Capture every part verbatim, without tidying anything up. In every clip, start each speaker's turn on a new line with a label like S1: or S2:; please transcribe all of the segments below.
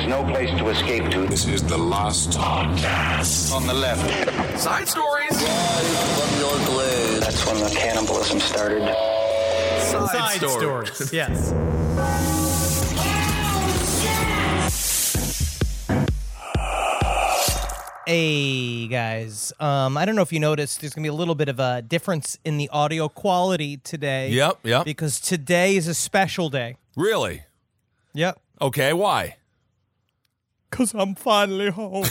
S1: no place to escape to.
S2: This is the last podcast.
S1: On the left.
S3: Side stories.
S1: From your glade. That's when the cannibalism started.
S3: Side,
S4: Side
S3: stories.
S4: stories. Yes. Hey guys, um, I don't know if you noticed, there's gonna be a little bit of a difference in the audio quality today.
S3: Yep, yep.
S4: Because today is a special day.
S3: Really?
S4: Yep.
S3: Okay, why?
S4: Cause I'm finally home.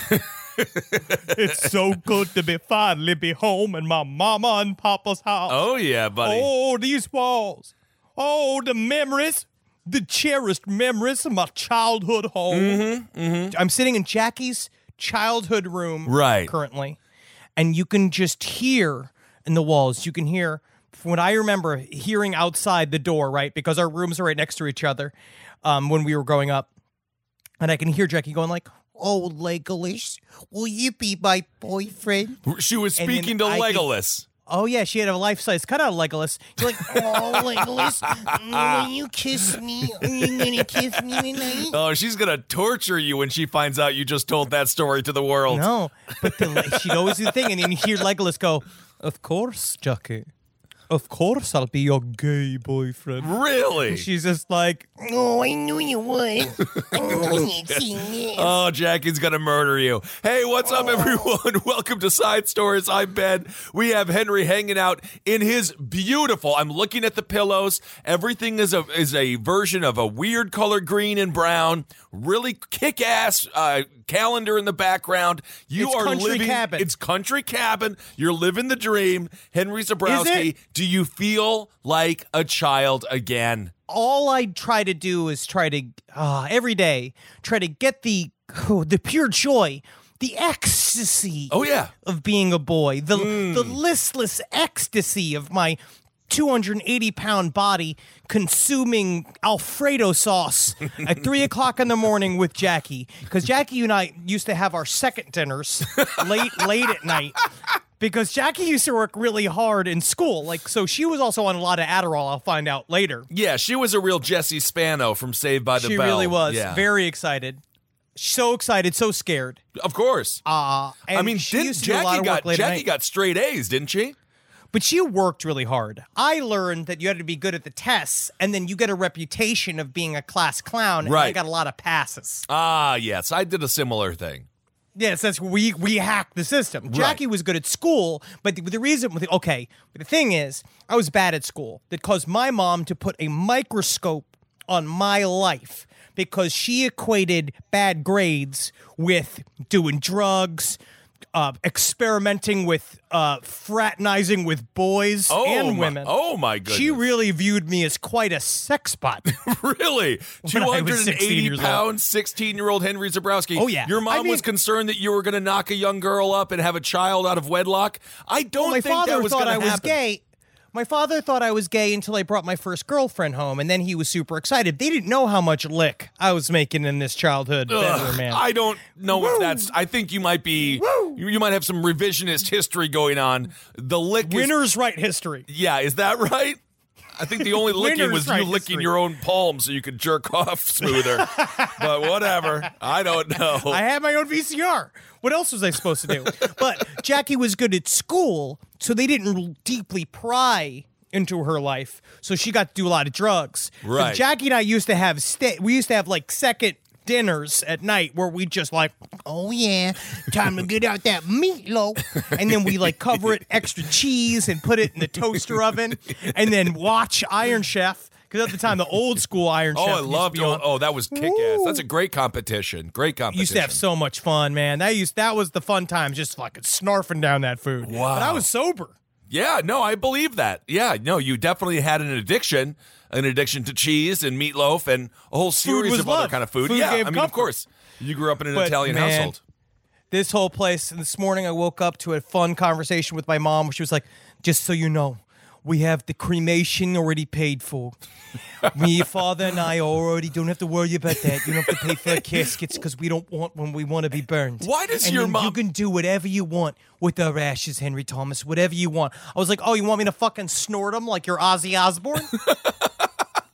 S4: It's so good to be finally be home in my mama and papa's house.
S3: Oh, yeah, buddy.
S4: Oh, these walls. Oh, the memories. The cherished memories of my childhood home.
S3: Mm-hmm, mm-hmm.
S4: I'm sitting in Jackie's childhood room
S3: Right.
S4: currently, and you can just hear in the walls, you can hear, from what I remember, hearing outside the door, right? Because our rooms are right next to each other um, when we were growing up. And I can hear Jackie going like, "Oh, Legolas, will you be my boyfriend?"
S3: She was
S4: And then
S3: speaking to
S4: I can-
S3: Legolas.
S4: Oh, yeah, she had a life-size cutout of Legolas. You're like, "Oh, Legolas, will you kiss me? Are you going to kiss me tonight?"
S3: Oh, she's going to torture you when she finds out you just told that story to the world.
S4: No, but the, she'd always do the thing, and then you hear Legolas go, "Of course, Jackie. Of course I'll be your gay boyfriend."
S3: Really?
S4: She's just like, "Oh, I knew you would. I knew you'd see this."
S3: Oh, Jackie's gonna murder you. Hey, what's up, everyone? Welcome to Side Stories. I'm Ben. We have Henry hanging out in his beautiful. I'm looking at the pillows. Everything is a is a version of a weird color, green and brown. Really kick-ass uh, calendar in the background. You
S4: It's
S3: are
S4: Country
S3: living.
S4: Cabin.
S3: It's Country Cabin. You're living the dream. Henry Zabrowski.
S4: it?
S3: Do you feel like a child again?
S4: All I try to do is try to, uh, every day, try to get the, oh, the pure joy, the ecstasy
S3: Oh yeah.
S4: of being a boy, the the listless ecstasy of my two hundred eighty pound body consuming Alfredo sauce at three o'clock in the morning with Jackie. Because Jackie and I used to have our second dinners late, late at night. Because Jackie used to work really hard in school. Like, so she was also on a lot of Adderall, I'll find out later.
S3: Yeah, she was a real Jessie Spano from Saved by the
S4: She
S3: Bell.
S4: really was.
S3: Yeah.
S4: Very excited. So excited, so scared.
S3: Of course.
S4: Uh, and
S3: I mean,
S4: she
S3: didn't
S4: used to do a lot
S3: Jackie
S4: of
S3: got
S4: work late at
S3: Jackie
S4: night.
S3: got straight A's, didn't she?
S4: But she worked really hard. I learned that you had to be good at the tests, and then you get a reputation of being a class clown. And I
S3: Right.
S4: got a lot of passes.
S3: Ah, yes, I did a similar thing.
S4: Yes, that's we we hacked the system. Jackie was good at school, but the, the reason, okay, but the thing is, I was bad at school. That caused my mom to put a microscope on my life because she equated bad grades with doing drugs, uh, experimenting with, uh, fraternizing with boys
S3: Oh,
S4: and
S3: my,
S4: women.
S3: oh my goodness.
S4: She really viewed me as quite a sex bot.
S3: Really?
S4: When I was sixteen
S3: two hundred eighty
S4: years old.
S3: pounds, sixteen-year-old Henry Zabrowski.
S4: Oh, yeah.
S3: Your mom
S4: I mean-
S3: was concerned that you were going to knock a young girl up and have a child out of wedlock? I don't
S4: my
S3: think
S4: father
S3: that was
S4: thought
S3: going
S4: I
S3: to
S4: was
S3: happen.
S4: gay. My father thought I was gay until I brought my first girlfriend home, and then he was super excited. They didn't know how much lick I was making in this childhood bedroom,
S3: Ugh,
S4: man.
S3: I don't know if that's. I think you might be. You, you might have some revisionist history going on. The lick is.
S4: Winner's right history.
S3: Yeah, is that right? I think the only licking
S4: Winner's
S3: was you
S4: right
S3: licking
S4: history.
S3: your own palm so you could jerk off smoother. But whatever. I don't know.
S4: I had my own V C R. What else was I supposed to do? But Jackie was good at school, so they didn't deeply pry into her life. So she got to do a lot of drugs.
S3: Right.
S4: Jackie and I used to have sta- we used to have like second dinners at night where we just like, oh yeah, time to get out that meatloaf, and then we like cover it extra cheese and put it in the toaster oven, and then watch Iron Chef. Because at the time, the old school Iron
S3: Oh,
S4: Chef.
S3: I
S4: used
S3: loved
S4: to be on.
S3: oh, oh, that was kick ass.
S4: Woo.
S3: That's a great competition. Great competition.
S4: Used to have so much fun, man. That used that was the fun times, just fucking snarfing down that food.
S3: Wow.
S4: But I was sober.
S3: Yeah, no, I believe that. Yeah, no, you definitely had an addiction, an addiction to cheese and meatloaf and a whole series
S4: was
S3: of other
S4: love.
S3: kind of food.
S4: Food
S3: yeah,
S4: gave
S3: I mean, of
S4: comfort.
S3: course, you grew up in an
S4: But,
S3: Italian
S4: man,
S3: household.
S4: This whole place. And this morning, I woke up to a fun conversation with my mom, where she was like, "Just so you know, we have the cremation already paid for. Me, your father, and I already don't have to worry about that. You don't have to pay for the caskets because we don't want when we want to be burned.
S3: Why does
S4: and
S3: your
S4: then
S3: mom-
S4: You can do whatever you want with our ashes, Henry Thomas. Whatever you want." I was like, "Oh, you want me to fucking snort them like you're Ozzy Osbourne?"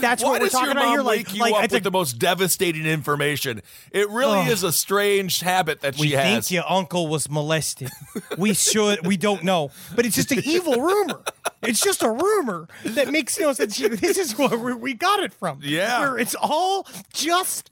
S4: that's
S3: Why
S4: what we're
S3: does
S4: talking
S3: your
S4: about
S3: mom
S4: here.
S3: wake
S4: Like,
S3: you
S4: like
S3: up
S4: it's
S3: with
S4: a-
S3: the most devastating information? It really
S4: Ugh.
S3: is a strange habit that
S4: we
S3: she
S4: think
S3: has.
S4: your uncle was molested. We should. We don't know, but it's just an evil rumor. It's just a rumor that makes no sense. This is where we- we got it from.
S3: Yeah.
S4: Where it's all just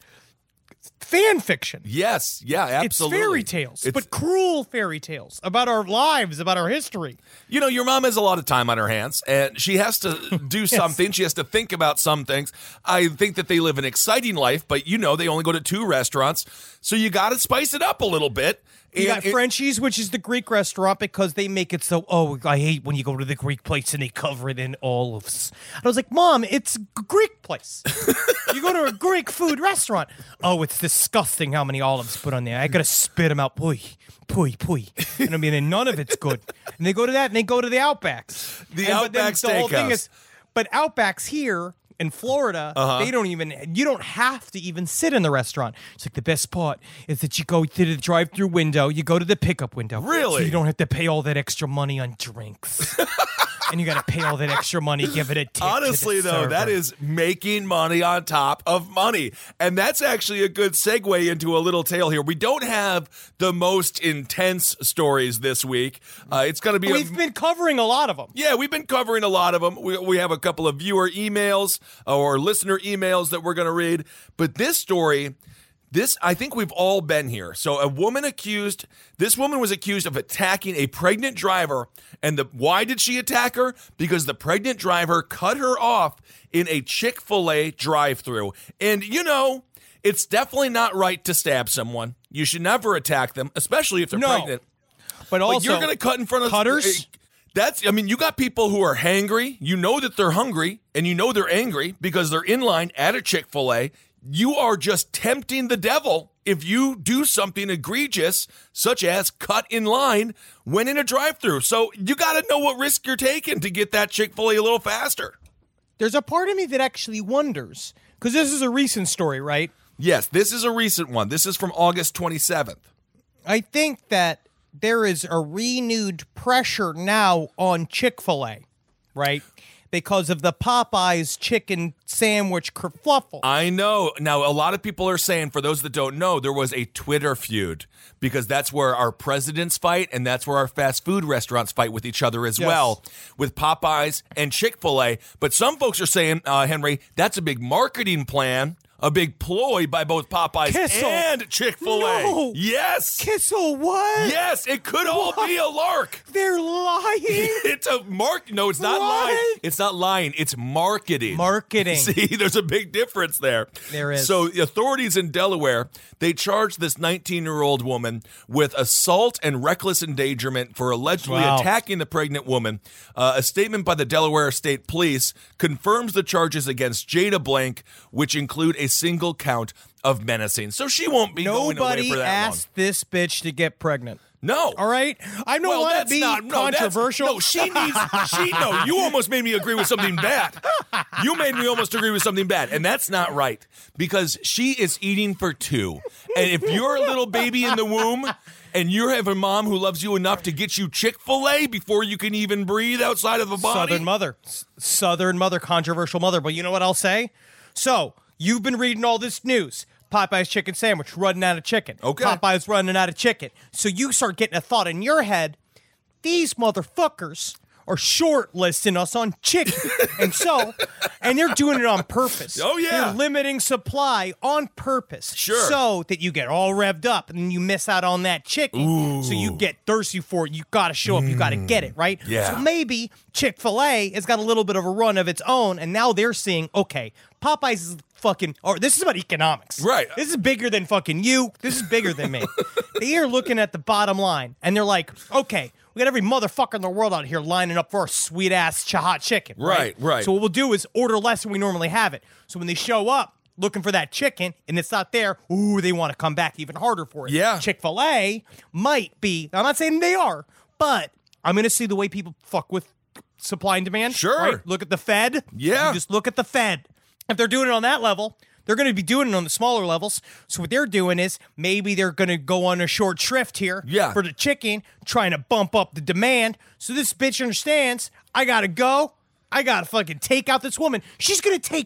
S4: fan fiction.
S3: Yes, yeah, absolutely.
S4: It's fairy tales,
S3: It's-
S4: but cruel fairy tales about our lives, about our history.
S3: You know, your mom has a lot of time on her hands, and she has to do something. She has to think about some things. I think that they live an exciting life, but you know, they only go to two restaurants, so you got to spice it up a little bit.
S4: You
S3: And
S4: got
S3: it-
S4: Frenchie's, which is the Greek restaurant, because they make it so, oh, I hate when you go to the Greek place and they cover it in olives. And I was like, Mom, it's a Greek place. You go to a Greek food restaurant. Oh, it's disgusting how many olives put on there. I got to spit them out. Pui, pui, pui. And I mean, and none of it's good. And they go to that and they go to the Outbacks.
S3: The
S4: And- but then
S3: Outback
S4: the whole thing
S3: Steakhouse.
S4: is, but Outbacks here in Florida,
S3: Uh-huh.
S4: they don't even, you don't have to even sit in the restaurant. It's like the best part is that you go to the drive-through window, you go to the pickup window.
S3: Really?
S4: So you don't have to pay all that extra money on drinks. And you got to pay all that extra money, give it a tip.
S3: Honestly,
S4: to the
S3: though, that
S4: server.
S3: is making money on top of money. And that's actually a good segue into a little tale here. We don't have the most intense stories this week. Uh, it's going to be a-
S4: We've been covering a lot of them.
S3: Yeah, we've been covering a lot of them. We, we have a couple of viewer emails or listener emails that we're going to read. But this story, this, I think we've all been here. So a woman accused, this woman was accused of attacking a pregnant driver. And the why did she attack her? Because the pregnant driver cut her off in a Chick-fil-A drive-thru. And, you know, it's definitely not right to stab someone. You should never attack them, especially if they're
S4: No.
S3: pregnant.
S4: But also,
S3: But you're going to cut in front of
S4: cutters?
S3: That's, I mean, you got people who are hangry. You know that they're hungry, and you know they're angry because they're in line at a Chick-fil-A. You are just tempting the devil if you do something egregious, such as cut in line when in a drive-thru. So you got to know what risk you're taking to get that Chick-fil-A a little faster.
S4: there's a part of me that actually wonders, because this is a recent story, right?
S3: Yes, this is a recent one. This is from August twenty-seventh.
S4: I think that there is a renewed pressure now on Chick-fil-A, right? Because of the Popeyes chicken sandwich kerfluffle.
S3: I know. Now, a lot of people are saying, for those that don't know, there was a Twitter feud because that's where our presidents fight and that's where our fast food restaurants fight with each other as
S4: Yes.
S3: well, with Popeyes and Chick-fil-A. But some folks are saying, uh, Henry, that's a big marketing plan, a big ploy by both Popeyes
S4: Kissel.
S3: and Chick-fil-A.
S4: No.
S3: Yes.
S4: Kissel, what?
S3: Yes, it could all be a lark.
S4: They're lying.
S3: It's a mark. No, it's not
S4: What?
S3: lying. It's not lying. It's marketing.
S4: Marketing.
S3: See, there's a big difference there.
S4: There is.
S3: So authorities in Delaware, they charged this nineteen-year-old woman with assault and reckless endangerment for allegedly
S4: Wow.
S3: attacking the pregnant woman. Uh, a statement by the Delaware State Police confirms the charges against Jada Blank, which include a single count of menacing. So she won't be going away
S4: Nobody
S3: for that
S4: asked this bitch to get pregnant.
S3: long. No.
S4: All right? I don't
S3: Well,
S4: want to
S3: that's
S4: be
S3: not no, that's-
S4: controversial.
S3: No, she needs. She no. You almost made me agree with something bad. You made me almost agree with something bad, and that's not right because she is eating for two. And if you're a little baby in the womb, and you have a mom who loves you enough to get you Chick-fil-A before you can even breathe outside of a body,
S4: Southern mother. S- Southern mother, controversial mother. But you know what I'll say? So, you've been reading all this news. Popeye's chicken sandwich running out of chicken.
S3: Okay.
S4: Popeye's running out of chicken. So you start getting a thought in your head, these motherfuckers are shortlisting us on chicken. and so, and they're doing it on purpose.
S3: Oh, yeah.
S4: They're limiting supply on purpose.
S3: Sure.
S4: So that you get all revved up and then you miss out on that chicken. So you get thirsty for it. You got to show up. You got to get it, right?
S3: Yeah.
S4: So maybe Chick-fil-A has got a little bit of a run of its own, and now they're seeing, okay, Popeyes is fucking, or this is about economics.
S3: Right.
S4: This is bigger than fucking you. This is bigger than me. They are looking at the bottom line, and they're like, okay, we got every motherfucker in the world out here lining up for our sweet-ass ch- hot chicken.
S3: Right, right.
S4: So what we'll do is order less than we normally have it. So when they show up looking for that chicken, and it's not there, ooh, they want to come back even harder for it.
S3: Yeah.
S4: Chick-fil-A might be, I'm not saying they are, but I'm going to see the way people fuck with supply and demand.
S3: Sure.
S4: Right? Look at the Fed.
S3: Yeah.
S4: You just look at the Fed. If they're doing it on that level, they're going to be doing it on the smaller levels. So what they're doing is maybe they're going to go on a short shrift here
S3: Yeah.
S4: for the chicken, trying to bump up the demand. So this bitch understands, I got to go. I got to fucking take out this woman. She's going to take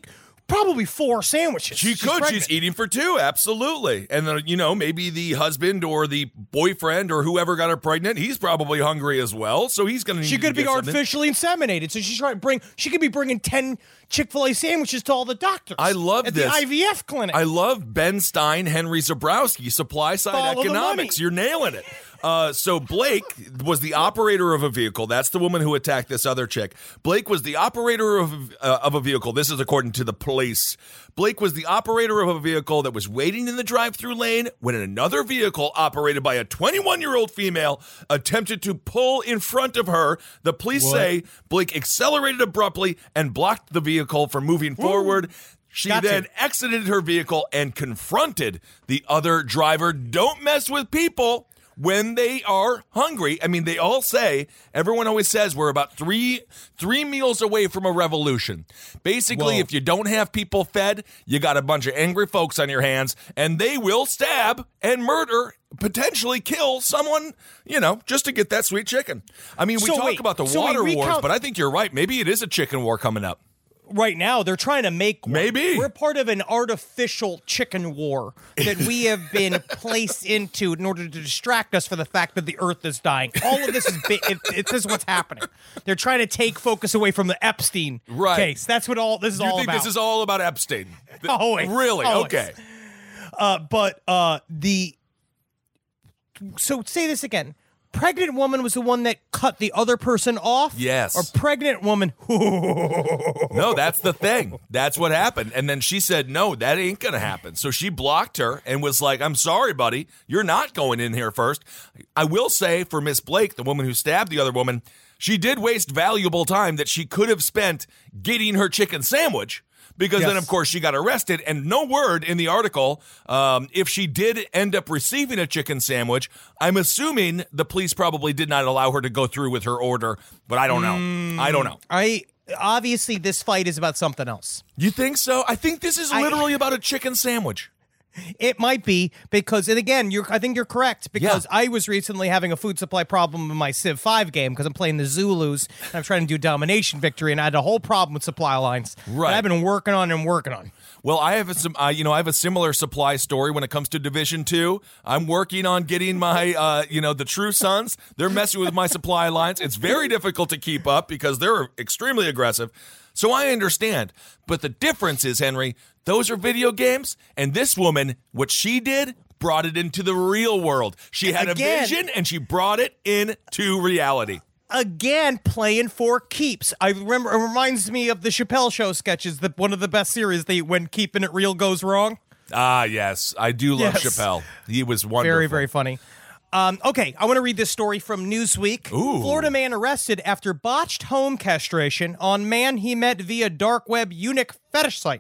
S4: probably four sandwiches.
S3: She
S4: She's
S3: could.
S4: pregnant.
S3: She's eating for two. Absolutely. And then, you know, maybe the husband or the boyfriend or whoever got her pregnant, he's probably hungry as well. So he's going to need
S4: She
S3: to
S4: could be
S3: get something.
S4: artificially inseminated, so she's trying to bring. She could be bringing ten Chick-fil-A sandwiches to all the doctors.
S3: I love
S4: at
S3: this.
S4: the I V F clinic.
S3: I love Ben Stein, Henry Zabrowski, supply side
S4: Follow the
S3: economics.
S4: money.
S3: You're nailing it. Uh, so Blake was the operator of a vehicle. That's the woman who attacked this other chick. Blake was the operator of uh, of a vehicle. This is according to the police. Blake was the operator of a vehicle that was waiting in the drive-through lane when another vehicle operated by a twenty-one-year-old female attempted to pull in front of her. The police
S4: What?
S3: say Blake accelerated abruptly and blocked the vehicle from moving forward. She
S4: Gotcha.
S3: then exited her vehicle and confronted the other driver. Don't mess with people when they are hungry. I mean, they all say, everyone always says we're about three three meals away from a revolution. Basically,
S4: Whoa.
S3: if you don't have people fed, you got a bunch of angry folks on your hands, and they will stab and murder, potentially kill someone, you know, just to get that sweet chicken. I mean, we
S4: So
S3: talk
S4: wait,
S3: about the
S4: so we
S3: water wars,
S4: recount-
S3: but I think you're right. Maybe it is a chicken war coming up.
S4: Right now, they're trying to make one.
S3: Maybe.
S4: We're part of an artificial chicken war that we have been placed into in order to distract us for the fact that the Earth is dying. All of this is bi- it, it, this is what's happening. They're trying to take focus away from the Epstein
S3: Right.
S4: case. That's what all this is
S3: You
S4: all
S3: think
S4: about.
S3: this is all about Epstein? Th-
S4: Always,
S3: Really?
S4: always.
S3: Okay.
S4: Uh, but uh, the so say this again. Pregnant woman was the one that cut the other person off.
S3: Yes.
S4: Or pregnant woman.
S3: No, that's the thing. That's what happened. And then she said, no, that ain't going to happen. So she blocked her and was like, I'm sorry, buddy. You're not going in here first. I will say for Miss Blake, the woman who stabbed the other woman, she did waste valuable time that she could have spent getting her chicken sandwich. Because
S4: Yes.
S3: then, of course, she got arrested, and no word in the article um, if she did end up receiving a chicken sandwich. I'm assuming the police probably did not allow her to go through with her order, but I don't know. I don't know.
S4: I obviously this fight is about something else.
S3: You think so? I think this is
S4: I-
S3: literally about a chicken sandwich.
S4: It might be because, and again, you're. I think you're correct because
S3: Yeah.
S4: I was recently having a food supply problem in my Civ five game because I'm playing the Zulus and I'm trying to do domination victory, and I had a whole problem with supply lines.
S3: Right.
S4: that I've been working on and working on.
S3: Well, I have a, some, uh, you know, I have a similar supply story when it comes to Division Two. I'm working on getting my, uh, you know, the True Sons. They're messing with my supply lines. It's very difficult to keep up because they're extremely aggressive. So I understand. But the difference is, Henry, those are video games, and this woman, what she did, brought it into the real world. She had
S4: Again.
S3: a vision, and she brought it into reality.
S4: Again, playing for keeps. I remember it reminds me of the Chappelle Show sketches. That one of the best series. They when keeping it real goes wrong.
S3: Ah, yes. I do love
S4: Yes.
S3: Chappelle. He was wonderful.
S4: Very, very funny. Um, okay, I want to read this story from Newsweek.
S3: Ooh.
S4: Florida man arrested after botched home castration on man he met via dark web eunuch fetish site.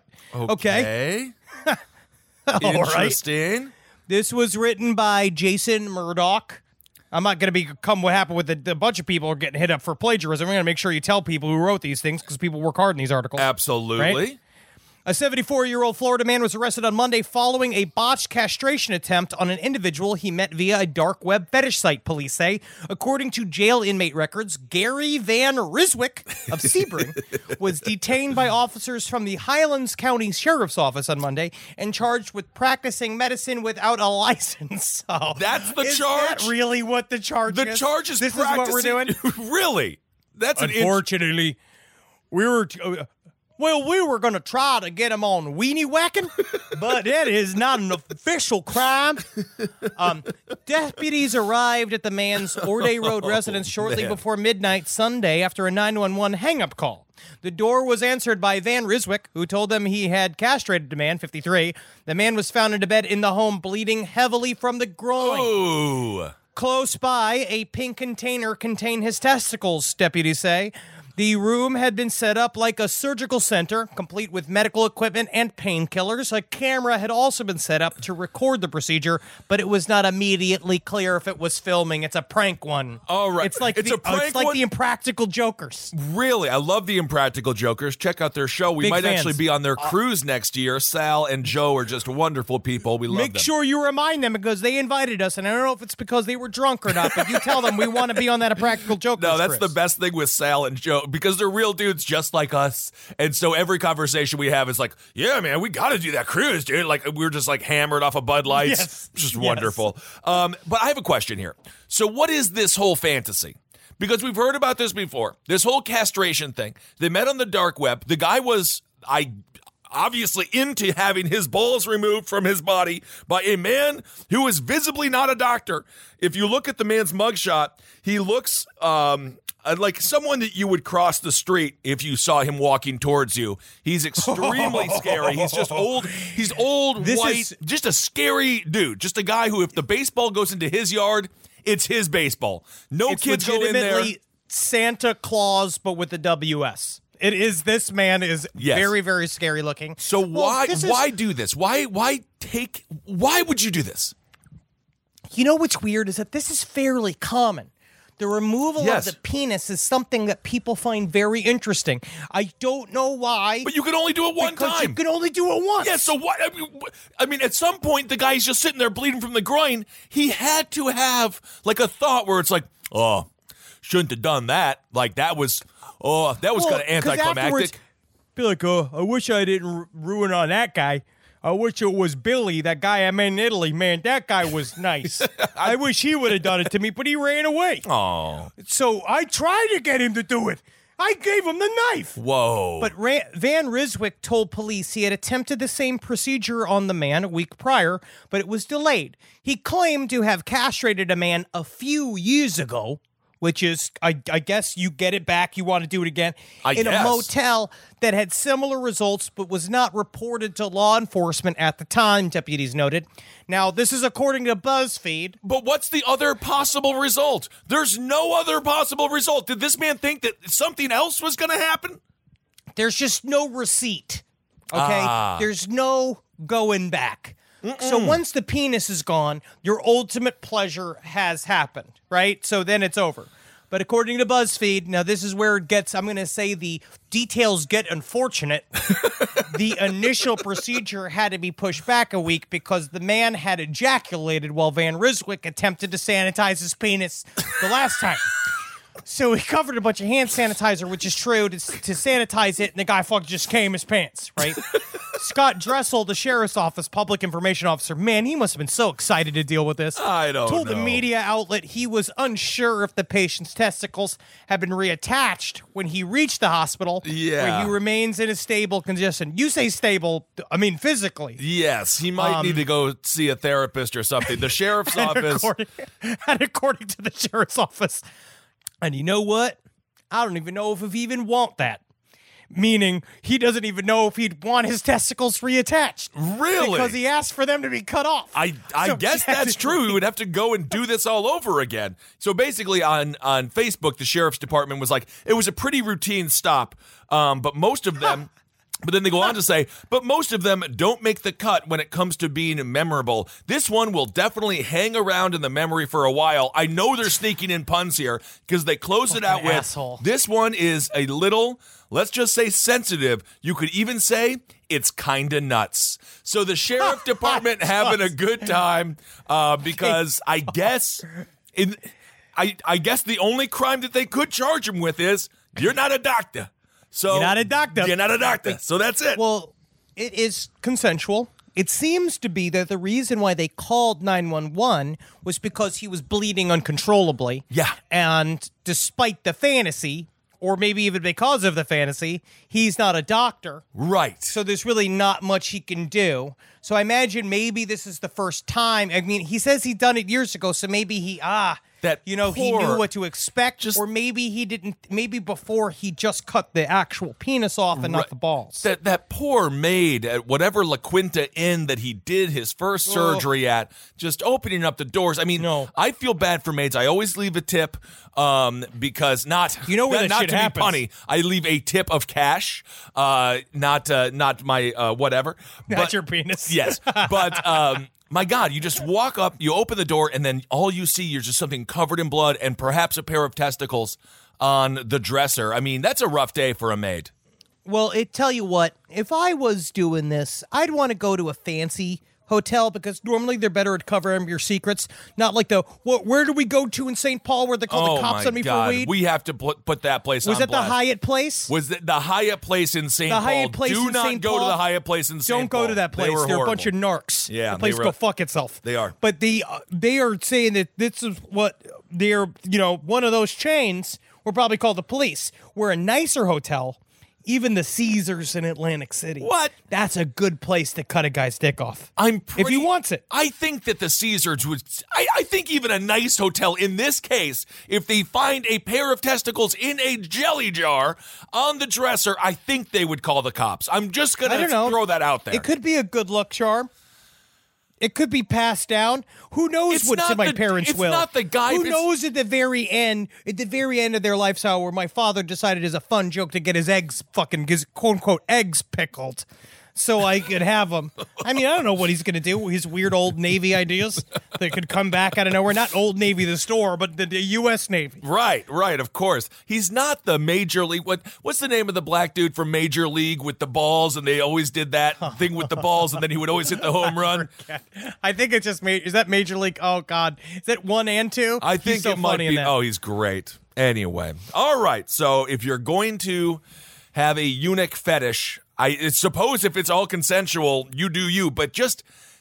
S4: Okay.
S3: Okay.
S4: All right.
S3: Interesting.
S4: This was written by Jason Murdoch. I'm not going to become what happened with the, the bunch of people getting hit up for plagiarism. I'm going to make sure you tell people who wrote these things because people work hard in these articles.
S3: Absolutely.
S4: Right? A seventy-four-year-old Florida man was arrested on Monday following a botched castration attempt on an individual he met via a dark web fetish site, police say. According to jail inmate records, Gary Van Ryswick of Sebring was detained by officers from the Highlands County Sheriff's Office on Monday and charged with practicing medicine without a license. So,
S3: That's the
S4: is
S3: charge?
S4: that really what the charge
S3: The
S4: is?
S3: charge is
S4: This
S3: practicing.
S4: is what we're doing?
S3: Really? That's an int-
S4: Unfortunately, we were t- uh, well, we were going to try to get him on weenie whacking, but that is not an official crime. Um, deputies arrived at the man's Orday Road residence shortly
S3: man.
S4: before midnight Sunday after a nine one one hang-up call. The door was answered by Van Ryswick, who told them he had castrated the man, fifty-three. The man was found in bed in the home, bleeding heavily from the groin.
S3: Ooh.
S4: Close by, a pink container contained his testicles, deputies say. The room had been set up like a surgical center, complete with medical equipment and painkillers. A camera had also been set up to record the procedure, but it was not immediately clear if it was filming. It's a prank one.
S3: All right.
S4: It's like
S3: It's
S4: the,
S3: a prank
S4: it's like
S3: one?
S4: the Impractical Jokers.
S3: Really? I love the Impractical Jokers. Check out their show. We
S4: Big
S3: might
S4: fans.
S3: actually be on their cruise next year. Sal and Joe are just wonderful people. We love
S4: Make
S3: them.
S4: sure you remind them because they invited us, and I don't know if it's because they were drunk or not, but you tell them we want to be on that Impractical Jokers.
S3: No, that's
S4: Chris.
S3: the best thing with Sal and Joe. because they're real dudes just like us. And so every conversation we have is like, yeah, man, we got to do that cruise, dude. Like we're just like hammered off of Bud Lights.
S4: Yes.
S3: Just
S4: Yes.
S3: wonderful. Um, but I have a question here. So what is this whole fantasy? Because we've heard about this before. This whole castration thing. They met on the dark web. The guy was, I obviously into having his balls removed from his body by a man who is visibly not a doctor. If you look at the man's mugshot, he looks um, like someone that you would cross the street if you saw him walking towards you. He's extremely scary. He's just old. He's old,
S4: This
S3: white,
S4: is-
S3: just a scary dude. Just a guy who, if the baseball goes into his yard, it's his baseball. No
S4: It's
S3: kids go in there.
S4: legitimately Santa Claus, but with the W S. It is. This man is
S3: Yes.
S4: very, very scary looking.
S3: So
S4: Well,
S3: why
S4: this is-
S3: why do this? Why why take? Why would you do this?
S4: You know what's weird is that this is fairly common. The removal
S3: Yes.
S4: of the penis is something that people find very interesting. I don't know why.
S3: But you can only do it one
S4: because
S3: time.
S4: you can only do it once.
S3: Yeah, so what? I mean, wh- I mean, at some point, the guy's just sitting there bleeding from the groin. He had to have like a thought where it's like, oh, shouldn't have done that. Like that was, oh, that was
S4: Well,
S3: kind of
S4: 'cause afterwards,
S3: anticlimactic.
S4: Be like, oh, I wish I didn't ru- ruin on that guy. I wish it was Billy, that guy I met in Italy. Man, that guy was nice. I wish he would have done it to me, but he ran away.
S3: Oh,
S4: So I tried to get him to do it. I gave him the knife.
S3: whoa.
S4: But Ra- Van Ryswick told police he had attempted the same procedure on the man a week prior, but it was delayed. He claimed to have castrated a man a few years ago, which is, I, I guess you get it back, you want to do it again,
S3: I
S4: in
S3: guess.
S4: a motel that had similar results but was not reported to law enforcement at the time, deputies noted. Now, this is according to BuzzFeed.
S3: But what's the other possible result? There's no other possible result. Did this man think that something else was going to happen?
S4: There's just no receipt. Okay?
S3: Ah.
S4: There's no going back. So once the penis is gone, your ultimate pleasure has happened, right? So then it's over. But according to BuzzFeed, now this is where it gets, I'm going to say the details get unfortunate. The initial procedure had to be pushed back a week because the man had ejaculated while Van Ryswick attempted to sanitize his penis the last time. So he covered a bunch of hand sanitizer, which is true, to, to sanitize it, and the guy fucking just came his pants, right? Scott Dressel, the sheriff's office public information officer, man, he must have been so excited to deal with this.
S3: I don't
S4: Told
S3: know.
S4: the media outlet he was unsure if the patient's testicles had been reattached when he reached the hospital,
S3: Yeah.
S4: where he remains in a stable condition. You say stable, I mean physically.
S3: Yes, he might need to go see a therapist or something. The sheriff's
S4: And
S3: office.
S4: according, and according to the sheriff's office. And you know what? I don't even know if he even want that. Meaning, he doesn't even know if he'd want his testicles reattached.
S3: Really?
S4: Because he asked for them to be cut off.
S3: I, I
S4: So
S3: guess that's true. He would have to go and do this all over again. So basically, on, on Facebook, the sheriff's department was like, it was a pretty routine stop, um, but most of them. But then they go on to say, but most of them don't make the cut when it comes to being memorable. This one will definitely hang around in the memory for a while. I know they're sneaking in puns here because they close it out with,
S4: asshole.
S3: this one is a little, let's just say sensitive. You could even say it's kind of nuts. So the sheriff department having a good time uh, because I guess, in, I, I guess the only crime that they could charge him with is you're not a doctor. So
S4: You're not a doctor.
S3: You're not a doctor. So that's it.
S4: Well, it is consensual. It seems to be that the reason why they called nine one one was because he was bleeding uncontrollably.
S3: Yeah.
S4: And despite the fantasy, or maybe even because of the fantasy, he's not a doctor.
S3: right.
S4: So there's really not much he can do. So I imagine maybe this is the first time. I mean, he says he'd done it years ago, so maybe he, ah,
S3: That
S4: you know, he
S3: poor-
S4: knew what to expect.
S3: Just-
S4: or maybe he didn't, maybe before he just cut the actual penis off and not
S3: Right.
S4: the balls.
S3: That that poor maid at whatever La Quinta Inn that he did his first surgery at, just opening up the doors. I mean,
S4: No.
S3: I feel bad for maids. I always leave a tip um, because not
S4: You know where that
S3: not
S4: shit
S3: to
S4: happens.
S3: be punny. I leave a tip of cash, uh, not uh, not my uh, whatever.
S4: Not
S3: But-
S4: your penis.
S3: Yes, but um, my God, you just walk up, you open the door, and then all you see is just something covered in blood and perhaps a pair of testicles on the dresser. I mean, that's a rough day for a maid.
S4: Well, it tell you what, if I was doing this, I'd want to go to a fancy hotel because normally they're better at covering your secrets. Not like the, what, where do we go to in Saint Paul where they call
S3: Oh
S4: the cops
S3: my
S4: on me
S3: God.
S4: for weed?
S3: We have to put, put that place
S4: Was
S3: on
S4: that
S3: blast.
S4: the Hyatt place?
S3: Was it the Hyatt place in Saint
S4: The
S3: Paul?
S4: Hyatt place
S3: Do
S4: in
S3: not
S4: Saint
S3: go
S4: Paul?
S3: to the Hyatt place in Saint
S4: Don't
S3: Paul.
S4: go to that place.
S3: They were
S4: They're
S3: horrible.
S4: a bunch of narcs.
S3: Yeah,
S4: the place
S3: they were-
S4: go fuck itself.
S3: They are.
S4: But the uh, they are saying that this is what they're, you know, one of those chains will probably call the police. We're a nicer hotel. Even the Caesars in Atlantic City.
S3: What?
S4: That's a good place to cut a guy's dick off.
S3: I'm pretty,
S4: if he wants it.
S3: I think that the Caesars would. I, I think even a nice hotel in this case, if they find a pair of testicles in a jelly jar on the dresser, I think they would call the cops. I'm just
S4: I
S3: gonna
S4: don't know.
S3: throw that out there.
S4: It could be a good luck charm. It could be passed down. Who knows
S3: It's
S4: what's
S3: not
S4: in my
S3: the-
S4: parents'
S3: it's
S4: will?
S3: not the guy
S4: Who
S3: that's-
S4: knows at the very end, at the very end of their lifestyle, where my father decided as a fun joke to get his eggs fucking, his quote unquote eggs pickled, so I could have them. I mean, I don't know what he's gonna do. His weird old Navy ideas that could come back out of nowhere. Not Old Navy the store, but the, the U S Navy.
S3: Right, right, of course. He's not the Major League. What What's the name of the black dude from Major League with the balls? And they always did that thing with the balls, and then he would always hit the home run.
S4: I think it's just ma- is that Major League? Oh God, is that one and two?
S3: I think
S4: He's so
S3: it might
S4: funny in
S3: be.
S4: that.
S3: Oh, he's great. Anyway, all right. So if you're going to have a eunuch fetish, I suppose if it's all consensual, you do you. But just,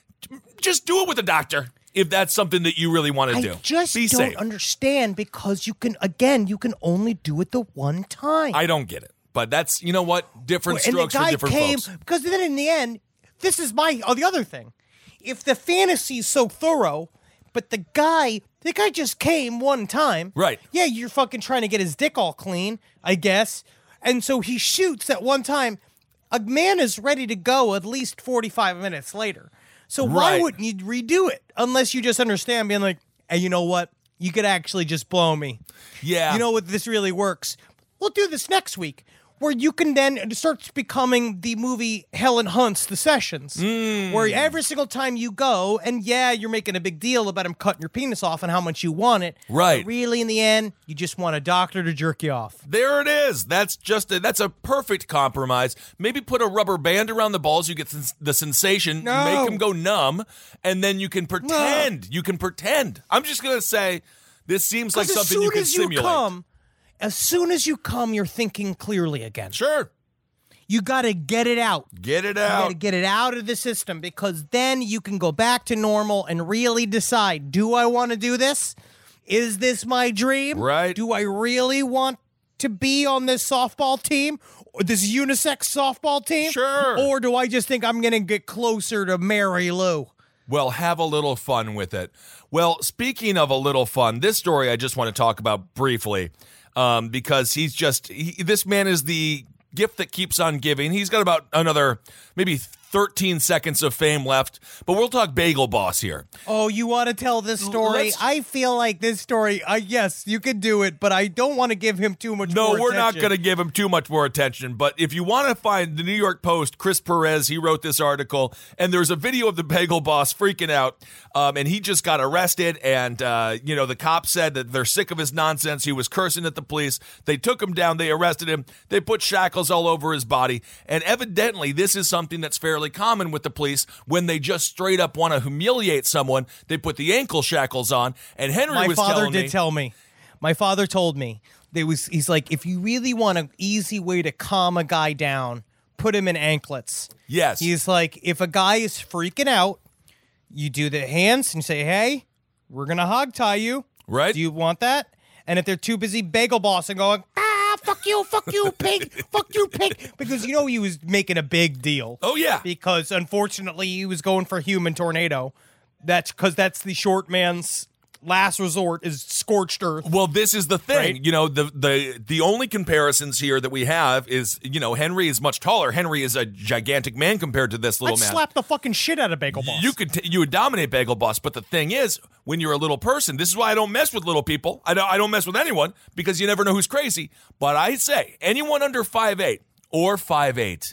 S3: just do it with a doctor if that's something that you really want to
S4: I
S3: do.
S4: just
S3: Be
S4: don't
S3: safe.
S4: understand because you can again you can only do it the one time.
S3: I don't get it, but that's you know what different
S4: and the
S3: strokes for
S4: guy
S3: different
S4: came
S3: folks.
S4: because then in the end, this is my oh the other thing. If the fantasy is so thorough, but the guy the guy just came one time,
S3: Right.
S4: Yeah, you're fucking trying to get his dick all clean, I guess, and so he shoots at one time. A man is ready to go at least forty-five minutes later. So why
S3: Right.
S4: wouldn't you redo it unless you just understand being like, hey, you know what? You could actually just blow me.
S3: Yeah,
S4: You know what? This really works. We'll do this next week, where you can then it starts becoming the movie Helen Hunt's The Sessions, where every single time you go, and yeah, you're making a big deal about him cutting your penis off and how much you want it.
S3: Right.
S4: But really, in the end, you just want a doctor to jerk you off.
S3: there it is. That's just a, that's a perfect compromise. Maybe put a rubber band around the balls. You get sens- the sensation.
S4: No.
S3: Make them go numb, and then you can pretend. You can pretend. I'm just gonna say, this seems like
S4: 'Cause as
S3: something
S4: soon
S3: you can
S4: as you
S3: simulate.
S4: come, as soon as you come, you're thinking clearly again.
S3: Sure,
S4: You got to get it out.
S3: get it
S4: You got
S3: out.
S4: to get it out of the system because then you can go back to normal and really decide, do I want to do this? Is this my dream?
S3: Right.
S4: Do I really want to be on this softball team? Or this unisex softball team?
S3: Sure.
S4: Or do I just think I'm going to get closer to Mary Lou?
S3: Well, have a little fun with it. Well, speaking of a little fun, this story I just want to talk about briefly um, because he's just, he, this man is the gift that keeps on giving. He's got about another maybe thirteen seconds of fame left, but we'll talk Bagel Boss here.
S4: Oh, you want to tell this story?
S3: Let's-
S4: I feel like this story, uh, yes, you can do it, but I don't want to give him too much
S3: No,
S4: more
S3: we're not
S4: attention.
S3: going to give him too much more attention. But if you want to find the New York Post, Chris Perez, he wrote this article, and there's a video of the Bagel Boss freaking out, um, and he just got arrested. And uh, you know, the cops said that they're sick of his nonsense. He was cursing at the police. They took him down. They arrested him. They put shackles all over his body. And evidently, this is something that's fairly common with the police when they just straight up want to humiliate someone. They put the ankle shackles on. And Henry
S4: My
S3: was
S4: father
S3: telling
S4: did
S3: me,
S4: tell me. My father told me there was. He's like, if you really want an easy way to calm a guy down, put him in anklets.
S3: yes,
S4: He's like, if a guy is freaking out, you do the hands and say, hey, we're gonna hog tie you.
S3: right?
S4: Do you want that? And if they're too busy bagel bossing, going, ah, fuck you, fuck you, pig, fuck you, pig, because you know he was making a big deal.
S3: oh yeah.
S4: Because unfortunately he was going for human tornado. That's because that's the short man's last resort is scorched earth.
S3: Well, this is the thing.
S4: Right?
S3: You know, the the the only comparisons here that we have is, you know, Henry is much taller. Henry is a gigantic man compared to this little
S4: I'd
S3: man.
S4: slap the fucking shit out of Bagel Boss.
S3: You could t- you would dominate Bagel Boss, but the thing is, when you're a little person, this is why I don't mess with little people. I don't I don't mess with anyone because you never know who's crazy. But I say anyone under five eight or five eight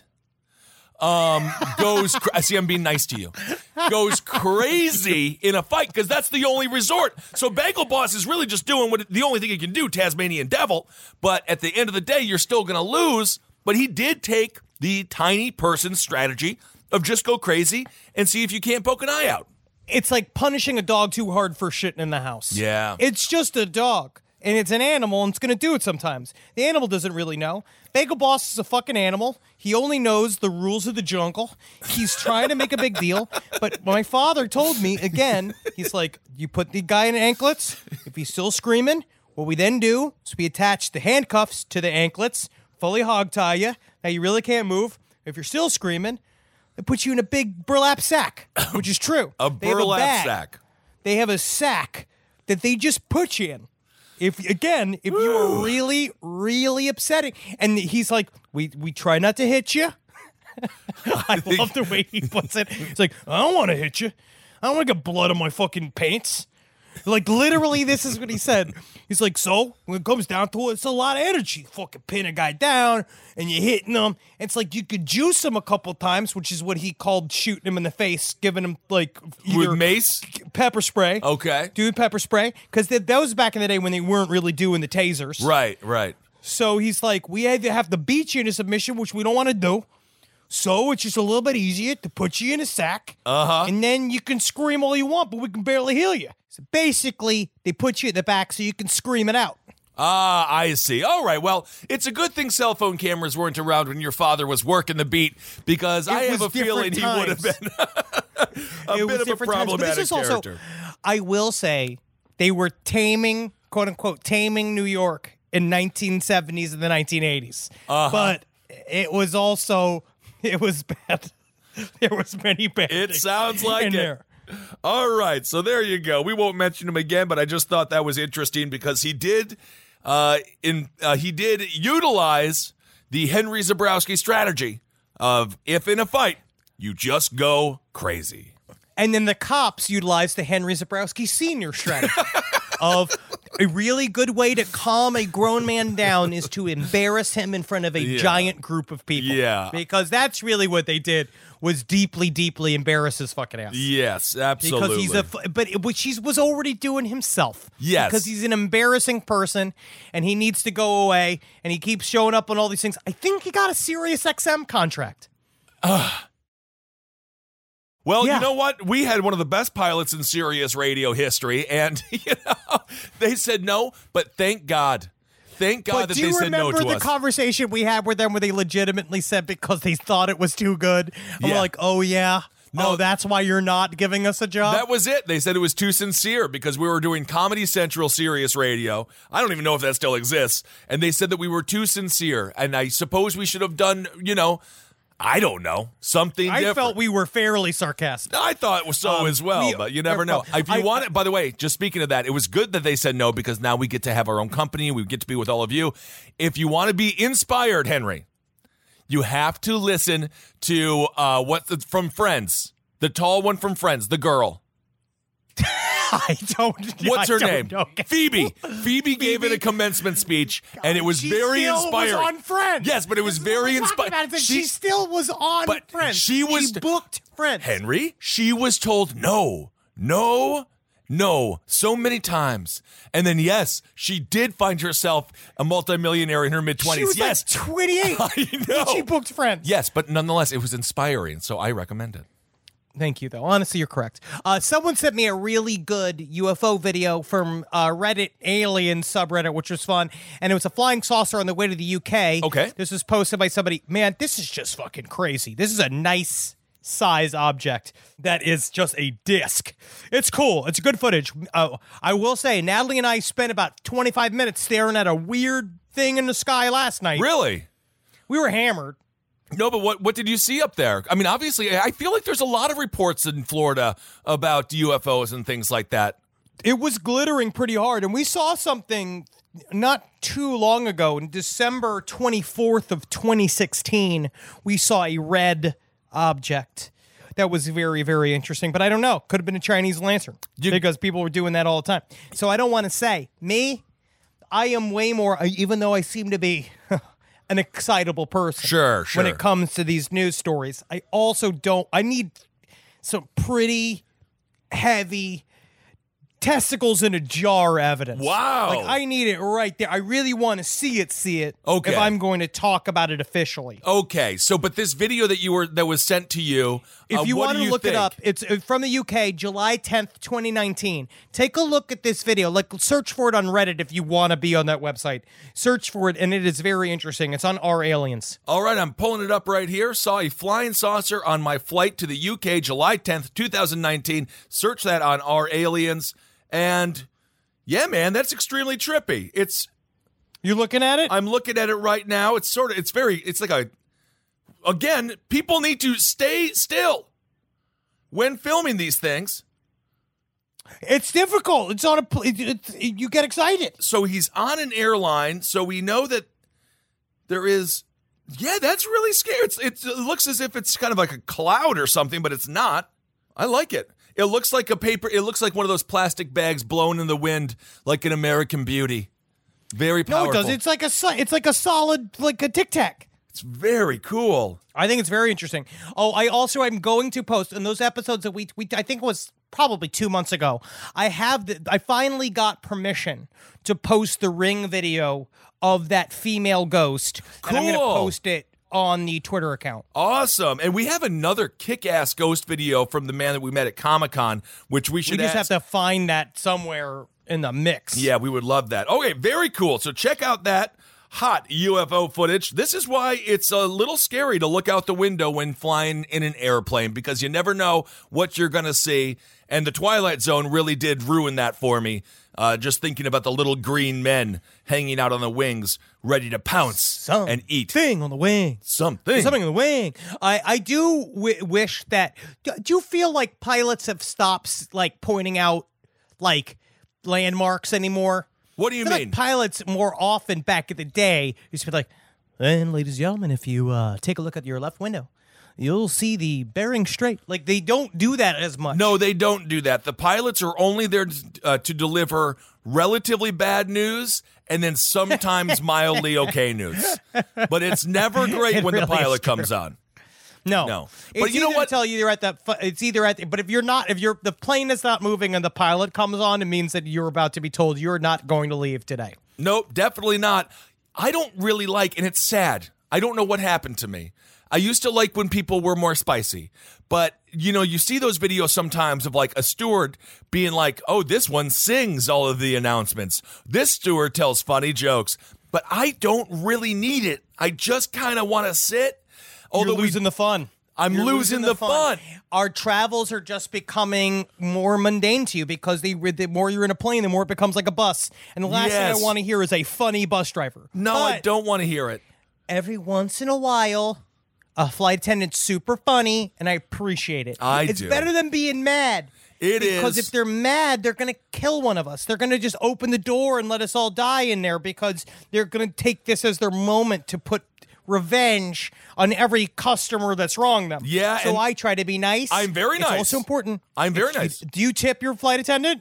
S3: um goes cra- see I'm being nice to you goes crazy in a fight because that's the only resort. So Bagel Boss is really just doing what the only thing he can do, Tasmanian Devil. But at the end of the day, you're still going to lose. But he did take the tiny person strategy of just go crazy and see if you can't poke an eye out.
S4: It's like punishing a dog too hard for shitting in the house.
S3: Yeah.
S4: It's just a dog, and it's an animal, and it's going to do it sometimes. The animal doesn't really know. Bagel Boss is a fucking animal. He only knows the rules of the jungle. He's trying to make a big deal. But my father told me, again, he's like, you put the guy in anklets. If he's still screaming, what we then do is we attach the handcuffs to the anklets, fully hog tie you. Now you really can't move. If you're still screaming, they put you in a big burlap sack, which is true.
S3: A
S4: They have
S3: burlap
S4: bag.
S3: sack.
S4: They have a sack that they just put you in. If again, if you are really, really upsetting, and he's like, we we try not to hit you. I love the way he puts it. It's like, I don't want to hit you. I don't want to get blood on my fucking pants. Like, literally, this is what he said. He's like, so, when it comes down to it, it's a lot of energy. Fucking pin a guy down, and you're hitting him. It's like you could juice him a couple times, which is what he called shooting him in the face, giving him, like, either
S3: With mace?
S4: pepper spray.
S3: Okay.
S4: Doing pepper spray. Because that was back in the day when they weren't really doing the tasers.
S3: Right, right.
S4: So he's like, we either have to beat you into submission, which we don't want to do. So it's just a little bit easier to put you in a sack.
S3: Uh-huh.
S4: And then you can scream all you want, but we can barely heal you. So basically, they put you at the back so you can scream it out.
S3: Ah, I see. All right. Well, it's a good thing cell phone cameras weren't around when your father was working the beat, because I have
S4: was
S3: a feeling
S4: different
S3: he would have
S4: times.
S3: been a
S4: It was
S3: bit of a
S4: different times, but
S3: problematic
S4: this is also,
S3: character.
S4: I will say, they were taming, quote unquote, taming New York in nineteen seventies and the nineteen eighties.
S3: Uh-huh.
S4: But it was also, it was bad. There was many bad
S3: It
S4: things
S3: sounds like
S4: in
S3: it.
S4: there.
S3: All right, so there you go. We won't mention him again, but I just thought that was interesting because he did, uh, in uh, he did utilize the Henry Zebrowski strategy of if in a fight you just go crazy.
S4: And then the cops utilized the Henry Zebrowski Senior strategy of a really good way to calm a grown man down is to embarrass him in front of a
S3: Yeah.
S4: giant group of people.
S3: Yeah.
S4: Because that's really what they did, was deeply, deeply embarrass his fucking ass.
S3: Yes, absolutely.
S4: Because he's a, f- but which he was already doing himself.
S3: Yes.
S4: Because he's an embarrassing person, and he needs to go away, and he keeps showing up on all these things. I think he got a Sirius X M contract.
S3: Well,
S4: Yeah.
S3: you know what? We had one of the best pilots in Sirius radio history, and you know they said no. But thank God, thank God
S4: But
S3: that
S4: do
S3: they
S4: you
S3: said no
S4: remember
S3: to
S4: the
S3: us.
S4: conversation we had with them where they legitimately said because they thought it was too good? And
S3: Yeah.
S4: we're like, oh, yeah?
S3: No.
S4: Oh, that's why you're not giving us a job?
S3: That was it. They said it was too sincere because we were doing Comedy Central Sirius Radio. I don't even know if that still exists. And they said that we were too sincere. And I suppose we should have done, you know, I don't know, something
S4: I
S3: different.
S4: felt we were fairly sarcastic.
S3: I thought it was so
S4: Um,
S3: as well,
S4: we-
S3: but you never know. If you
S4: I-
S3: want it, by the way, just speaking of that, it was good that they said no because now we get to have our own company. We get to be with all of you. If you want to be inspired, Henry, you have to listen to uh, what the, from Friends, the tall one from Friends, the girl.
S4: I don't
S3: What's
S4: I
S3: her
S4: don't
S3: name?
S4: know.
S3: Phoebe. Phoebe gave it a commencement speech, and it was
S4: She
S3: very
S4: still
S3: inspiring.
S4: was on Friends.
S3: Yes, but it was
S4: This is what
S3: very
S4: we're talking
S3: inspiring.
S4: about, is that She, still was on
S3: but
S4: Friends.
S3: she was-
S4: She booked Friends.
S3: Henry, she was told no, no, no so many times. And then, yes, she did find herself a multimillionaire in her mid
S4: She
S3: twenties.
S4: was
S3: Yes.
S4: like twenty-eight.
S3: I know.
S4: She booked Friends.
S3: Yes, but nonetheless, it was inspiring, so I recommend it.
S4: Thank you, though. Honestly, you're correct. Uh, someone sent me a really good U F O video from uh, Reddit Alien subreddit, which was fun, and it was a flying saucer on the way to the U K.
S3: Okay.
S4: This was posted by somebody. Man, this is just fucking crazy. This is a nice size object that is just a disc. It's cool. It's good footage. Uh, I will say, Natalie and I spent about twenty-five minutes staring at a weird thing in the sky last night.
S3: Really?
S4: We were hammered.
S3: No, but what, what did you see up there? I mean, obviously, I feel like there's a lot of reports in Florida about U F Os and things like that.
S4: It was glittering pretty hard, and we saw something not too long ago. In December twenty-fourth of twenty sixteen, we saw a red object that was very, very interesting. But I don't know. Could have been a Chinese lantern
S3: You-
S4: because people were doing that all the time. So I don't want to say. Me, I am way more, even though I seem to be an excitable person.
S3: Sure,
S4: When
S3: sure.
S4: it comes to these news stories, I also don't, I need some pretty heavy testicles in a jar evidence.
S3: Wow.
S4: Like, I need it right there. I really want to see it, see it.
S3: Okay.
S4: If I'm going to talk about it officially.
S3: Okay, so but this video that you were that was sent to you,
S4: If
S3: uh,
S4: you
S3: what
S4: want
S3: do
S4: to
S3: you
S4: look
S3: think?
S4: it up, it's uh, from the U K, July tenth, twenty nineteen. Take a look at this video. Like, search for it on Reddit if you want to be on that website. Search for it, and it is very interesting. It's on Our Aliens.
S3: All right, I'm pulling it up right here. Saw a flying saucer on my flight to the U K, July tenth, twenty nineteen. Search that on Our Aliens, and yeah, man, that's extremely trippy. It's
S4: You looking at it?
S3: I'm looking at it right now. It's sort of, it's very, it's like a, again, people need to stay still when filming these things.
S4: It's difficult. It's on a. pl- It, it's you get excited.
S3: So he's on an airline, so we know that there is, yeah, that's really scary. It's, it's, it looks as if it's kind of like a cloud or something, but it's not. I like it. It looks like a paper, it looks like one of those plastic bags blown in the wind, like an American Beauty. Very
S4: No,
S3: powerful.
S4: it does. It's like a. si- It's like a solid, like a Tic Tac.
S3: It's very cool.
S4: I think it's very interesting. Oh, I also am going to post in those episodes that we we I think it was probably two months ago. I have the, I finally got permission to post the Ring video of that female ghost. And I'm going to
S3: Cool.
S4: post it on the Twitter account.
S3: Awesome. And we have another kick-ass ghost video from the man that we met at Comic-Con, which we
S4: We
S3: should
S4: just
S3: ask.
S4: have to find that somewhere in the mix.
S3: Yeah, we would love that. Okay, very cool. So check out that hot U F O footage. This is why it's a little scary to look out the window when flying in an airplane, because you never know what you're going to see. And the Twilight Zone really did ruin that for me. Uh, just thinking about the little green men hanging out on the wings, ready to pounce
S4: Some
S3: and eat
S4: thing on the wing.
S3: something.
S4: Something on the wing. I, I do w- wish that. Do, do you feel like pilots have stopped like pointing out like landmarks anymore?
S3: What do you
S4: I feel
S3: mean?
S4: like pilots more often back in the day used to be like, and ladies and gentlemen, if you uh, take a look at your left window, you'll see the Bering Strait. Like, they don't do that as much.
S3: No, they don't do that. The pilots are only there uh, to deliver relatively bad news and then sometimes mildly okay news. But it's never great
S4: It
S3: when
S4: really
S3: the
S4: is
S3: pilot
S4: true.
S3: comes on.
S4: no,
S3: No.
S4: It's
S3: But you know
S4: either
S3: what?
S4: to tell you you're at that. fu- It's either at. The, but if you're not, if you're the plane is not moving and the pilot comes on, it means that you're about to be told you're not going to leave today.
S3: Nope, definitely not. I don't really like, and it's sad. I don't know what happened to me. I used to like when people were more spicy. But, you know, you see those videos sometimes of like a steward being like, oh, this one sings all of the announcements. This steward tells funny jokes. But I don't really need it. I just kind of want to sit. Although
S4: You're
S3: we-
S4: losing the fun.
S3: I'm
S4: You're
S3: losing the fun.
S4: Our travels are just becoming more mundane to you because they, the more you're in a plane, the more it becomes like a bus. And the last
S3: Yes.
S4: thing I want to hear is a funny bus driver.
S3: No, I
S4: But
S3: don't want to hear it.
S4: every once in a while, a flight attendant's super funny, and I appreciate it.
S3: I
S4: it's
S3: do.
S4: better than being mad.
S3: It
S4: because
S3: is.
S4: if they're mad, they're going to kill one of us. They're going to just open the door and let us all die in there because they're going to take this as their moment to put revenge on every customer that's wronged them.
S3: Yeah,
S4: So
S3: and
S4: I try to be nice.
S3: I'm very
S4: It's
S3: nice.
S4: also important.
S3: I'm very
S4: If you-
S3: nice.
S4: Do you tip your flight attendant?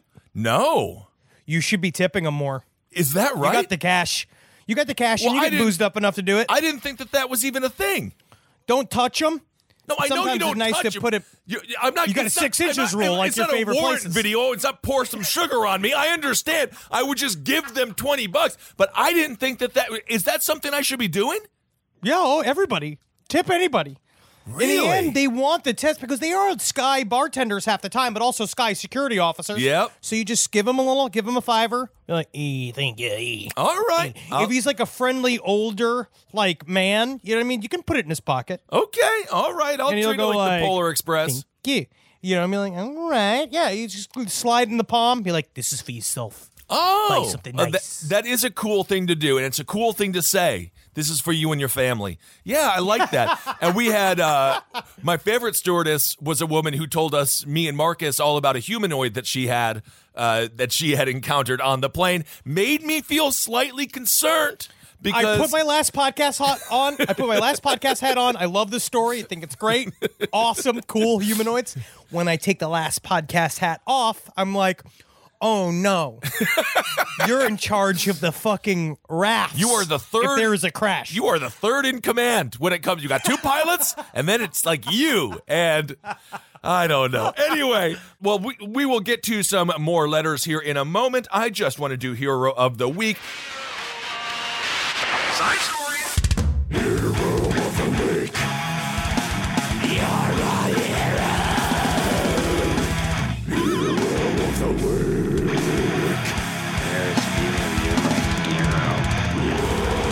S3: No.
S4: You should be tipping them more.
S3: Is that right?
S4: You got the cash. You got the cash,
S3: Well,
S4: and you
S3: I
S4: get
S3: didn't-
S4: boozed up enough to do it.
S3: I didn't think that that was even a thing.
S4: Don't touch them.
S3: No, I know
S4: Sometimes
S3: you don't
S4: it's nice
S3: touch
S4: to
S3: it.
S4: put it-
S3: You, I'm not.
S4: You got
S3: it's
S4: a
S3: not-
S4: six
S3: I'm
S4: inches
S3: not-
S4: rule like
S3: it's
S4: your
S3: not
S4: favorite
S3: a warrant
S4: places.
S3: video. It's not pour some sugar on me. I understand. I would just give them twenty bucks, but I didn't think that that is that something I should be doing.
S4: Yeah, oh, everybody. Tip anybody.
S3: Really?
S4: In the end, they want the test because they are Sky bartenders half the time, but also Sky security officers.
S3: Yep.
S4: So you just give them a little, give them a fiver. You're like, e, thank you, e.
S3: All right.
S4: If he's like a friendly, older, like, man, you know what I mean? You can put it in his pocket.
S3: okay. All right. I'll
S4: And
S3: treat
S4: he'll
S3: it
S4: go
S3: like,
S4: like,
S3: the Polar Express.
S4: Thank you. You know what I mean? Like, all right. Yeah, you just slide in the palm. Be like, this is for yourself.
S3: Oh,
S4: Buy something
S3: uh, that-
S4: nice.
S3: that is a cool thing to do, and it's a cool thing to say. This is for you and your family. Yeah, I like that. And we had uh, my favorite stewardess was a woman who told us, me and Marcus, all about a humanoid that she had uh, that she had encountered on the plane. Made me feel slightly concerned because
S4: I put my last podcast hat on. I put my last podcast hat on. I love this story. I think it's great. Awesome, cool humanoids. When I take the last podcast hat off, I'm like, oh no. You're in charge of the fucking rafts.
S3: You are the third-
S4: If there is a crash.
S3: you are the third in command when it comes. You got two pilots, and then it's like you. And I don't know. Anyway, well, we, we will get to some more letters here in a moment. I just want to do Hero of the Week.
S2: Side stories. Hero of the week. You're a hero. Hero of the week. There's you, you're my hero.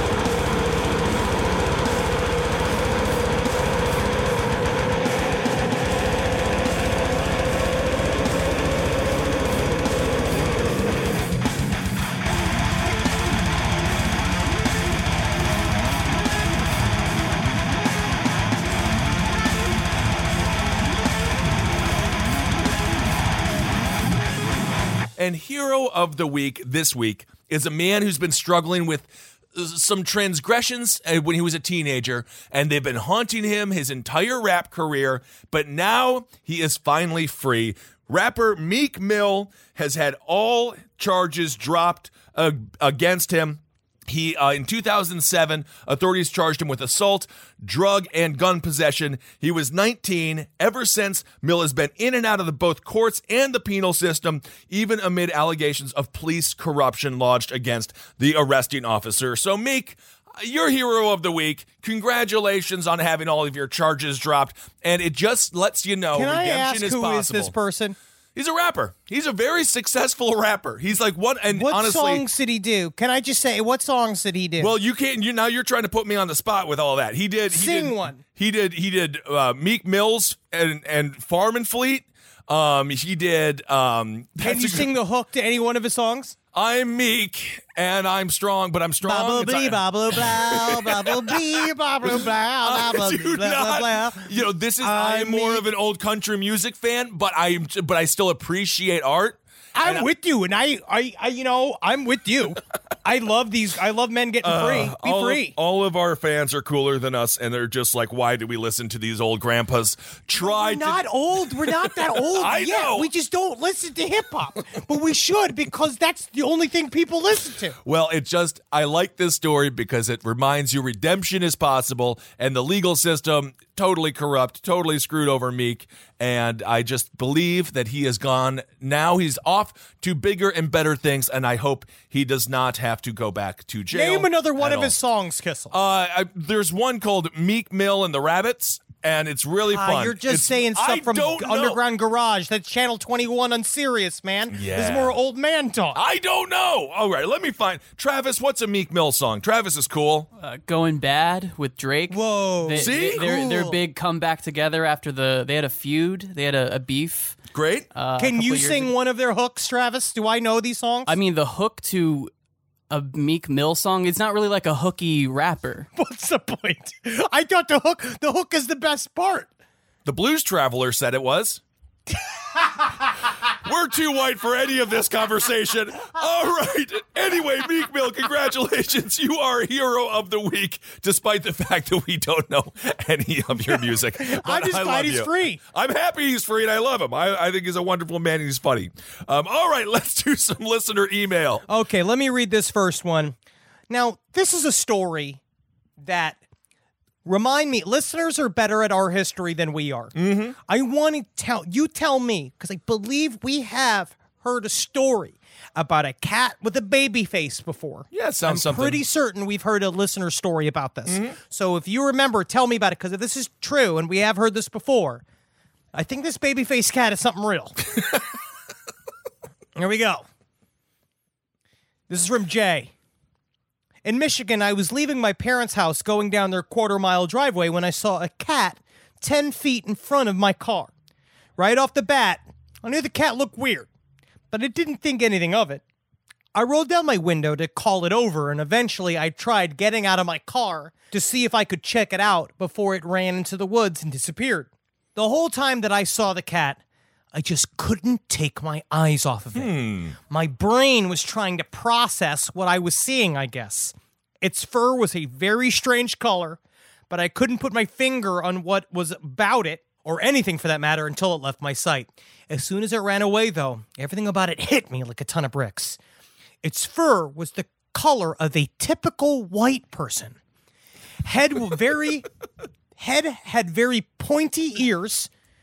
S3: And Hero of the Week this week is a man who's been struggling with some transgressions when he was a teenager, and they've been haunting him his entire rap career, but now he is finally free. Rapper Meek Mill has had all charges dropped uh, against him. He, uh, in two thousand seven, authorities charged him with assault, drug, and gun possession. He was nineteen. Ever since, Mill has been in and out of the, both courts and the penal system, even amid allegations of police corruption lodged against the arresting officer. So, Meek, you're Hero of the Week. Congratulations on having all of your charges dropped. And it just lets you know
S4: Can I
S3: redemption
S4: ask
S3: is
S4: who
S3: possible.
S4: is this person?
S3: He's a rapper. He's a very successful rapper. He's like one, and
S4: What
S3: honestly,
S4: songs did he do? Can I just say, what songs did he do?
S3: well, you can't. You now you're trying to put me on the spot with all that. He did. He
S4: Sing
S3: did,
S4: one.
S3: He did. He did. Uh, Meek Mills and and Farm and Fleet. Um, he did. Um,
S4: Can you sing the hook to any one of his songs?
S3: I'm meek and I'm strong, but I'm strong.
S4: Bubble
S3: It's
S4: bee,
S3: like-
S4: bubble blah, bubble bee, bubble blah,
S3: I
S4: bubble
S3: do
S4: blah, blah,
S3: not.
S4: blah.
S3: You know, this is.
S4: I'm
S3: I am more
S4: meek.
S3: of an old country music fan, but I but I still appreciate art.
S4: I'm
S3: And
S4: with you, and I, I, I, you know, I'm with you. I love these. I love men getting free. Be
S3: Uh, all
S4: free.
S3: Of, all of our fans are cooler than us, and they're just like, why do we listen to these old grandpas? Try
S4: We're not
S3: to.
S4: old. We're not that old
S3: I
S4: yet.
S3: know.
S4: We just don't listen to hip hop, but we should because that's the only thing people listen to.
S3: Well, it just, I like this story because it reminds you redemption is possible, and the legal system totally corrupt, totally screwed over Meek. And I just believe that he has gone. Now he's off to bigger and better things, and I hope he does not have to go back to jail.
S4: Name another one
S3: at
S4: of
S3: all.
S4: his songs, Kissel.
S3: Uh, I, there's one called Meek Mill and the Rabbits, and it's really
S4: Ah,
S3: fun.
S4: you're just
S3: It's-
S4: saying
S3: I
S4: stuff from
S3: don't know.
S4: Underground Garage. That's Channel twenty-one on Sirius, man. This is
S3: Yeah.
S4: more old man talk.
S3: I don't know. All right, let me find. Travis, what's a Meek Mill song? Travis is cool.
S5: Uh, Going Bad with Drake.
S4: Whoa.
S5: They,
S3: See?
S5: they, their their
S4: Cool.
S5: big comeback together after the they had a feud. They had a, a beef.
S3: Great.
S5: Uh, a
S4: Can
S5: couple
S4: you
S5: years
S4: sing
S5: ago.
S4: one of their hooks, Travis? Do I know these songs?
S5: I mean, the hook to a Meek Mill song. It's not really like a hooky rapper.
S4: What's the point? I thought the hook the hook is the best part.
S3: The Blues Traveler said it was. We're too white for any of this conversation. All right. Anyway, Meek Mill, congratulations. You are Hero of the Week, despite the fact that we don't know any of your music. But
S4: I'm just
S3: I
S4: glad
S3: love
S4: he's
S3: you.
S4: free.
S3: I'm happy he's free, and I love him. I, I think he's a wonderful man, and he's funny. Um, all right, let's do some listener email.
S4: Okay, let me read this first one. Now, this is a story that remind me, listeners are better at our history than we are. Mm-hmm. I want to tell you, tell me, because I believe we have heard a story about a cat with a baby face before.
S3: Yeah, it sounds
S4: I'm
S3: something.
S4: pretty certain we've heard a listener story about this. So if you remember, tell me about it, because if this is true and we have heard this before, I think this baby face cat is something real. Here we go. This is from Jay. In Michigan, I was leaving my parents' house going down their quarter-mile driveway when I saw a cat ten feet in front of my car. Right off the bat, I knew the cat looked weird, but I didn't think anything of it. I rolled down my window to call it over, and eventually I tried getting out of my car to see if I could check it out before it ran into the woods and disappeared. The whole time that I saw the cat, I just couldn't take my eyes off of it. My brain was trying to process what I was seeing, I guess. Its fur was a very strange color, but I couldn't put my finger on what was about it, or anything for that matter, until it left my sight. As soon as it ran away, though, everything about it hit me like a ton of bricks. Its fur was the color of a typical white person. Head very, head had very pointy ears,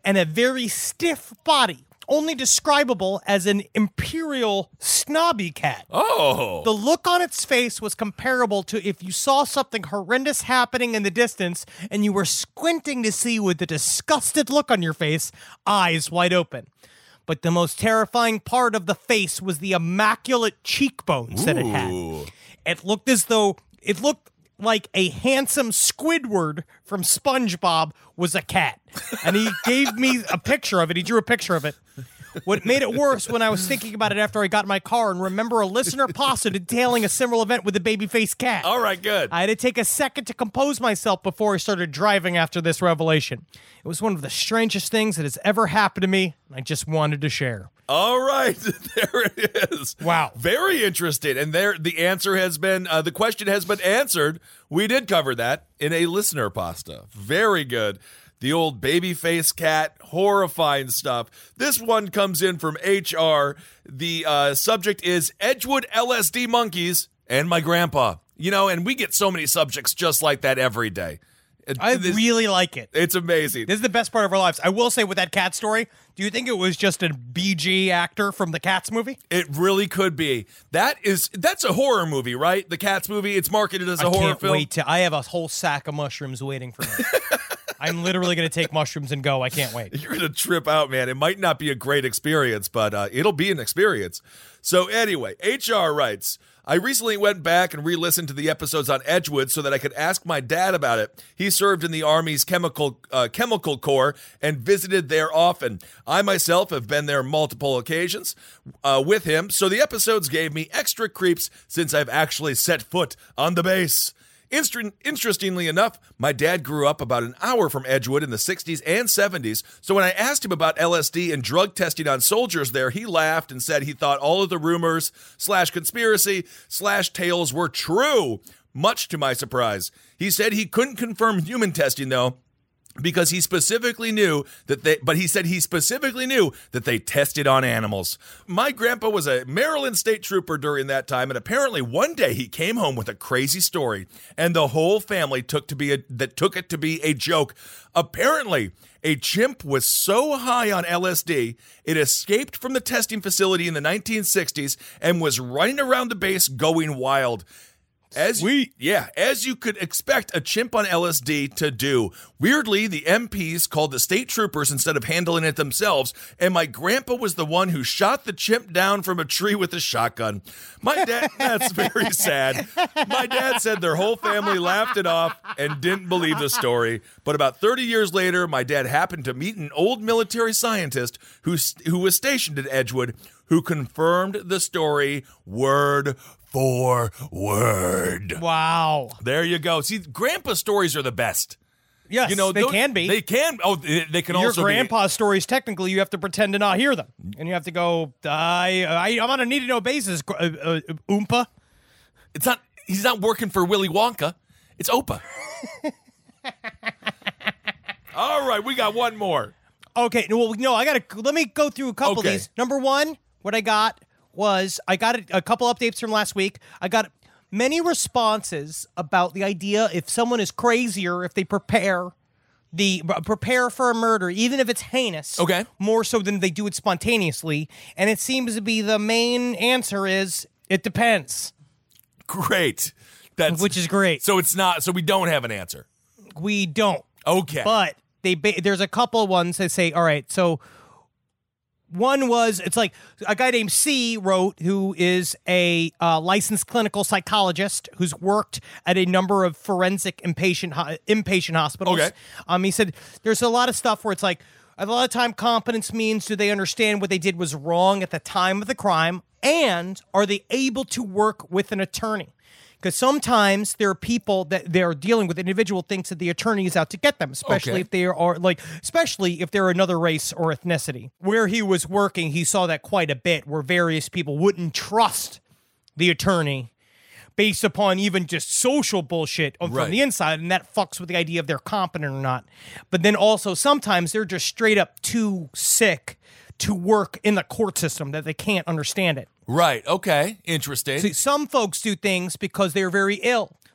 S4: and a very stiff body, only describable as an imperial snobby cat.
S3: Oh.
S4: The look on its face was comparable to if you saw something horrendous happening in the distance and you were squinting to see with a disgusted look on your face, eyes wide open. But the most terrifying part of the face was the immaculate cheekbones that it had.
S3: Ooh.
S4: It looked as though it looked like a handsome Squidward from SpongeBob was a cat. And he gave me a picture of it. He drew a picture of it. What made it worse when I was thinking about it after I got in my car and remember a listener pasta detailing a similar event with a baby-faced cat.
S3: All right, good.
S4: I had to take a second to compose myself before I started driving after this revelation. It was one of the strangest things that has ever happened to me, and I just wanted to share.
S3: All right, there it is.
S4: Wow.
S3: Very interesting. And there, the answer has been, uh, the question has been answered. We did cover that in a listener pasta. Very good. The old baby face cat, horrifying stuff. This one comes in from H R. The uh, subject is Edgewood L S D monkeys and my grandpa. You know, and we get so many subjects just like that every day. It-
S4: I
S3: this-
S4: really like it.
S3: It's amazing.
S4: This is the best part of our lives. I will say with that cat story, do you think it was just a B G actor from the Cats movie?
S3: It really could be. That is, that's a horror movie, right? The Cats movie. It's marketed as a
S4: I
S3: horror
S4: can't
S3: film.
S4: wait to. I have a whole sack of mushrooms waiting for me. I'm literally going to take mushrooms and go. I can't wait.
S3: You're going to trip out, man. It might not be a great experience, but uh, it'll be an experience. So anyway, H R writes, I recently went back and re-listened to the episodes on Edgewood so that I could ask my dad about it. He served in the Army's chemical uh, chemical corps and visited there often. I myself have been there multiple occasions uh, with him, so the episodes gave me extra creeps since I've actually set foot on the base. Inst- Interestingly enough, my dad grew up about an hour from Edgewood in the sixties and seventies, so when I asked him about L S D and drug testing on soldiers there, he laughed and said he thought all of the rumors slash conspiracy slash tales were true, much to my surprise. He said he couldn't confirm human testing, though, because he specifically knew that they, but he said he specifically knew that they tested on animals. My grandpa was a Maryland state trooper during that time, and apparently one day he came home with a crazy story, and the whole family took to be a, that took it to be a joke. Apparently, a chimp was so high on L S D, it escaped from the testing facility in the nineteen sixties and was running around the base going wild. As
S4: Sweet.
S3: Yeah, as you could expect a chimp on L S D to do. Weirdly, the M Ps called the state troopers instead of handling it themselves, and my grandpa was the one who shot the chimp down from a tree with a shotgun. My dad, that's very sad. My dad said their whole family laughed it off and didn't believe the story. But about thirty years later, my dad happened to meet an old military scientist who, who was stationed at Edgewood who confirmed the story word for word.
S4: Wow.
S3: There you go. See, grandpa stories are the best.
S4: Yes,
S3: You know,
S4: they
S3: those-
S4: can be.
S3: They can. Oh, they, they can
S4: Your
S3: also
S4: grandpa's stories, technically, you have to pretend to not hear them. And you have to go, I, I, I'm on a need-to-know basis, gr- uh, uh, Oompa.
S3: be. It's not. He's not working for Willy Wonka. It's Opa. All right, we got one more.
S4: Okay, no, well, no, I got to, let me go through a couple
S3: Okay.
S4: of these. Number one, what I got was, I got a, a couple updates from last week. I got many responses about the idea if someone is crazier, if they prepare the prepare for a murder, even if it's heinous.
S3: Okay.
S4: More so than they do it spontaneously. And it seems to be the main answer is, it depends.
S3: Great. That's
S4: Which is great.
S3: So it's not. So we don't have an answer.
S4: We don't.
S3: Okay.
S4: But they ba- there's a couple ones that say, all right, so one was, it's like a guy named C wrote, who is a uh, licensed clinical psychologist who's worked at a number of forensic inpatient ho- inpatient hospitals.
S3: Okay.
S4: Um, he said there's a lot of stuff where it's like, a lot of time competence means, do they understand what they did was wrong at the time of the crime, and are they able to work with an attorney? Because sometimes there are people that they're dealing with, an individual thinks that the attorney is out to get them, especially
S3: Okay.
S4: if they are like, especially if they're another race or ethnicity. Where he was working, he saw that quite a bit, where various people wouldn't trust the attorney based upon even just social bullshit on-
S3: Right.
S4: from the inside, and that fucks with the idea if they're competent or not. But then also sometimes they're just straight up too sick to work in the court system that they can't understand it.
S3: Right. Okay. Interesting.
S4: See, some folks do things because they're very ill.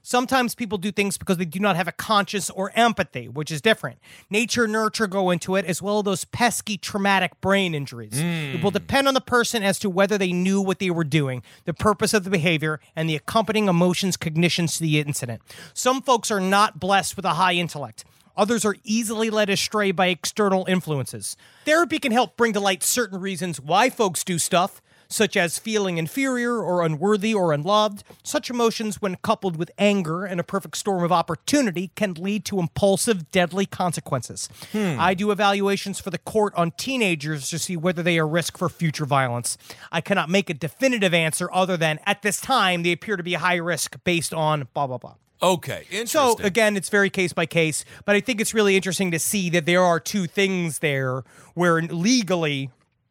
S4: Sometimes people do things because they do not have a conscience or empathy, which is different. Nature and nurture go into it, as well as those pesky traumatic brain injuries. Mm. It will depend on the person as to whether they knew what they were doing, the purpose of the behavior, and the accompanying emotions, cognitions to the incident. Some folks are not blessed with a high intellect. Others are easily led astray by external influences. Therapy can help bring to light certain reasons why folks do stuff, such as feeling inferior or unworthy or unloved. Such emotions, when coupled with anger and a perfect storm of opportunity, can lead to impulsive, deadly consequences. Hmm. I do evaluations for the court on teenagers to see whether they are risk for future violence. I cannot make a definitive answer other than, at this time, they appear to be a high risk based on blah, blah, blah.
S3: Okay, interesting.
S4: So, again, it's very case by case, but I think it's really interesting to see that there are two things there where legally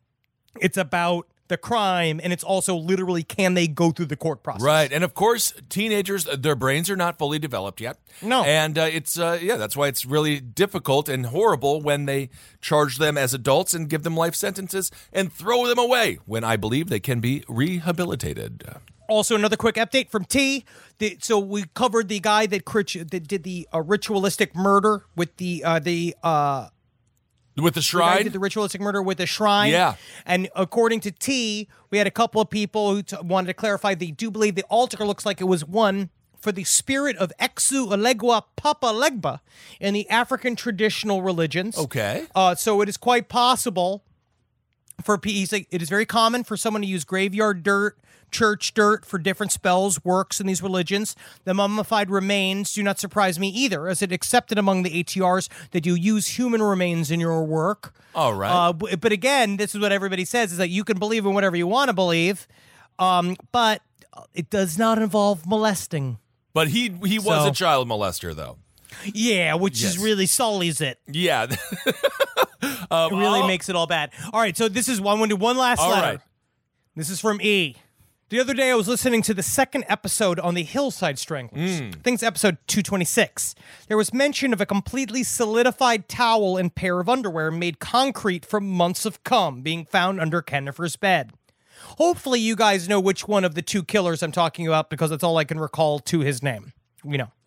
S4: it's about the crime, and it's also literally, can they go through the court process?
S3: Right, and of course, teenagers, their brains are not fully developed yet.
S4: No.
S3: And uh, it's, uh, yeah, that's why it's really difficult and horrible when they charge them as adults and give them life sentences and throw them away when I believe they can be rehabilitated.
S4: Also, another quick update from T. The, so we covered the guy that, crit- that did the uh, ritualistic murder with the uh, the uh,
S3: with the
S4: the guy
S3: shrine.
S4: did the ritualistic murder with the shrine.
S3: Yeah.
S4: And according to T, we had a couple of people who t- wanted to clarify. They do believe the altar looks like it was one for the spirit of Exu Elegua Papa Legba in the African traditional religions.
S3: Okay.
S4: Uh, so it is quite possible for P. He's like, it is very common for someone to use graveyard dirt, church dirt for different spells, works in these religions. The mummified remains do not surprise me either, as it accepted among the A T Rs that you use human remains in your work.
S3: All right.
S4: Uh, b- but again, this is what everybody says, is that you can believe in whatever you want to believe, um, but it does not involve molesting.
S3: But he he was
S4: So-
S3: a child molester, though.
S4: Yeah, which
S3: Yes.
S4: is really sullies it.
S3: Yeah.
S4: It
S3: um,
S4: really
S3: oh,
S4: makes it all bad. All right, so this is one. I'm going to do one last
S3: All
S4: letter.
S3: right.
S4: This is from E. The other day, I was listening to the second episode on the Hillside Stranglers.
S3: Mm.
S4: I think it's episode two twenty-six. There was mention of a completely solidified towel and pair of underwear made concrete from months of cum being found under Kennifer's bed. Hopefully, you guys know which one of the two killers I'm talking about, because that's all I can recall to his name. We know.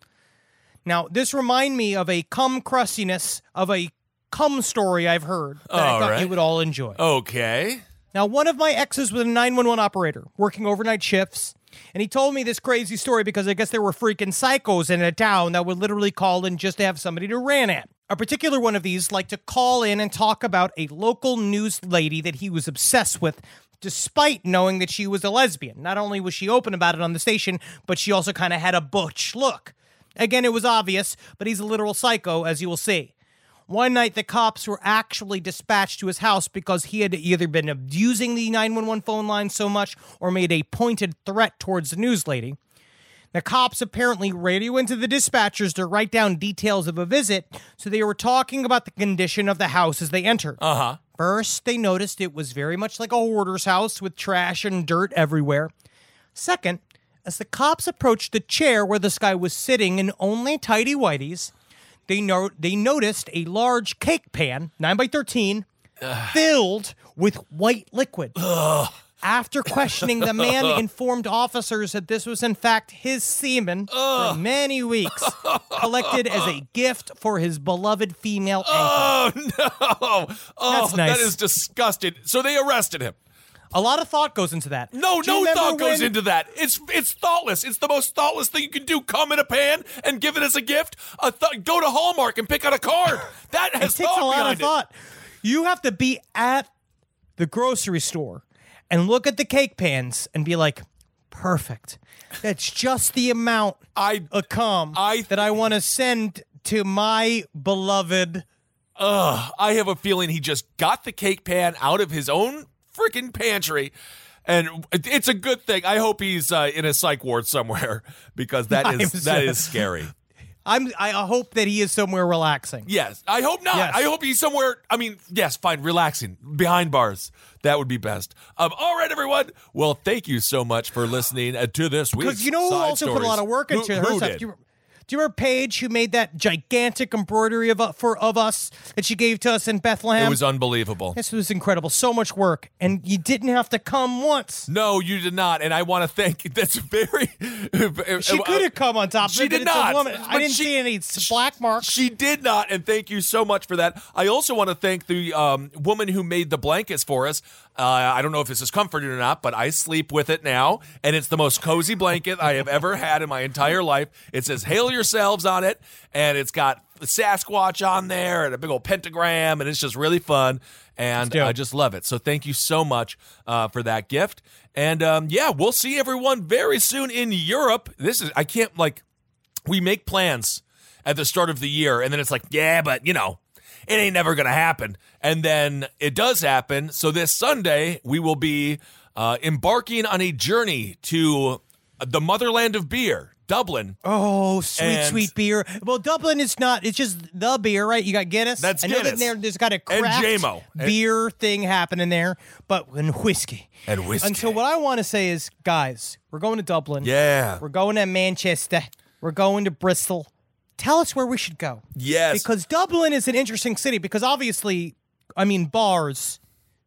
S4: Now, this remind me of a cum crustiness of a cum story I've heard that I
S3: All
S4: thought
S3: right.
S4: you would all enjoy.
S3: Okay.
S4: Now, one of my exes was a nine one one operator working overnight shifts, and he told me this crazy story because I guess there were freaking psychos in a town that would literally call in just to have somebody to rant at. A particular one of these liked to call in and talk about a local news lady that he was obsessed with, despite knowing that she was a lesbian. Not only was she open about it on the station, but she also kind of had a butch look. Again, it was obvious, but he's a literal psycho, as you will see. One night, the cops were actually dispatched to his house because he had either been abusing the nine one one phone line so much or made a pointed threat towards the news lady. The cops apparently radio into the dispatchers to write down details of a visit, so they were talking about the condition of the house as they entered.
S3: Uh-huh.
S4: First, they noticed it was very much like a hoarder's house with trash and dirt everywhere. Second, as the cops approached the chair where this guy was sitting in only tighty-whities, they no- they noticed a large cake pan, nine by thirteen, filled with white liquid. After questioning, the man informed officers that this was in fact his semen for many weeks, collected as a gift for his beloved female anchor.
S3: Oh, no. Oh,
S4: That's nice.
S3: that is disgusting. So they arrested him.
S4: A lot of thought goes into that.
S3: No,
S4: Do you
S3: no
S4: remember
S3: thought goes
S4: when-
S3: into that. It's it's thoughtless. It's the most thoughtless thing you can do. Come in a pan and give it as a gift. A th- go to Hallmark and pick out a card. That
S4: It
S3: has
S4: takes
S3: thought
S4: a lot
S3: behind
S4: of thought. You have to be at the grocery store and look at the cake pans and be like, perfect. That's just the amount
S3: I-
S4: of cum
S3: I-
S4: that I want to send to my beloved.
S3: Ugh, I have a feeling he just got the cake pan out of his own freaking pantry. And it's a good thing. I hope he's uh, in a psych ward somewhere, because that is
S4: I'm
S3: that
S4: so-
S3: is scary.
S4: I'm. I hope that he is somewhere relaxing.
S3: Yes, I hope not.
S4: Yes.
S3: I hope he's somewhere. I mean, yes, fine, relaxing behind bars. That would be best. Um, all right, everyone. Well, thank you so much for listening uh, to this week.
S4: Because you know who also put a lot of work into
S3: who,
S4: her
S3: who
S4: stuff?
S3: did?
S4: You- Do you remember Paige, who made that gigantic embroidery of, uh, for, of us that she gave to us in Bethlehem?
S3: It was unbelievable.
S4: This was incredible. So much work. And you didn't have to come once.
S3: No, you did not. And I want to thank you. That's very.
S4: She could have come on top of
S3: She
S4: it.
S3: did
S4: but it's a
S3: not.
S4: woman.
S3: But
S4: I didn't
S3: she-
S4: see any black marks.
S3: She did not, and thank you so much for that. I also want to thank the um, woman who made the blankets for us. Uh, I don't know if this is comforting or not, but I sleep with it now, and it's the most cozy blanket I have ever had in my entire life. It says "Hail Yourselves" on it, and it's got the Sasquatch on there and a big old pentagram, and it's just really fun, and
S4: dope.
S3: I just love it. So thank you so much uh, for that gift. And um, yeah, we'll see everyone very soon in Europe. This is, I can't, like, we make plans at the start of the year, and then it's like, yeah, but, you know, it ain't never going to happen. And then it does happen. So this Sunday, we will be uh, embarking on a journey to the motherland of beer, Dublin.
S4: Oh, sweet,
S3: And-
S4: sweet beer. Well, Dublin is not, it's just the beer, right? You got Guinness.
S3: That's
S4: I know that
S3: Guinness.
S4: there, there's got a
S3: And
S4: craft
S3: J M O. And-
S4: beer thing happening there, but and whiskey.
S3: And whiskey.
S4: And so what I want to say is, guys, we're going to Dublin.
S3: Yeah.
S4: We're going to Manchester. We're going to Bristol. Tell us where we should go.
S3: Yes.
S4: Because Dublin is an interesting city because obviously, I mean, bars,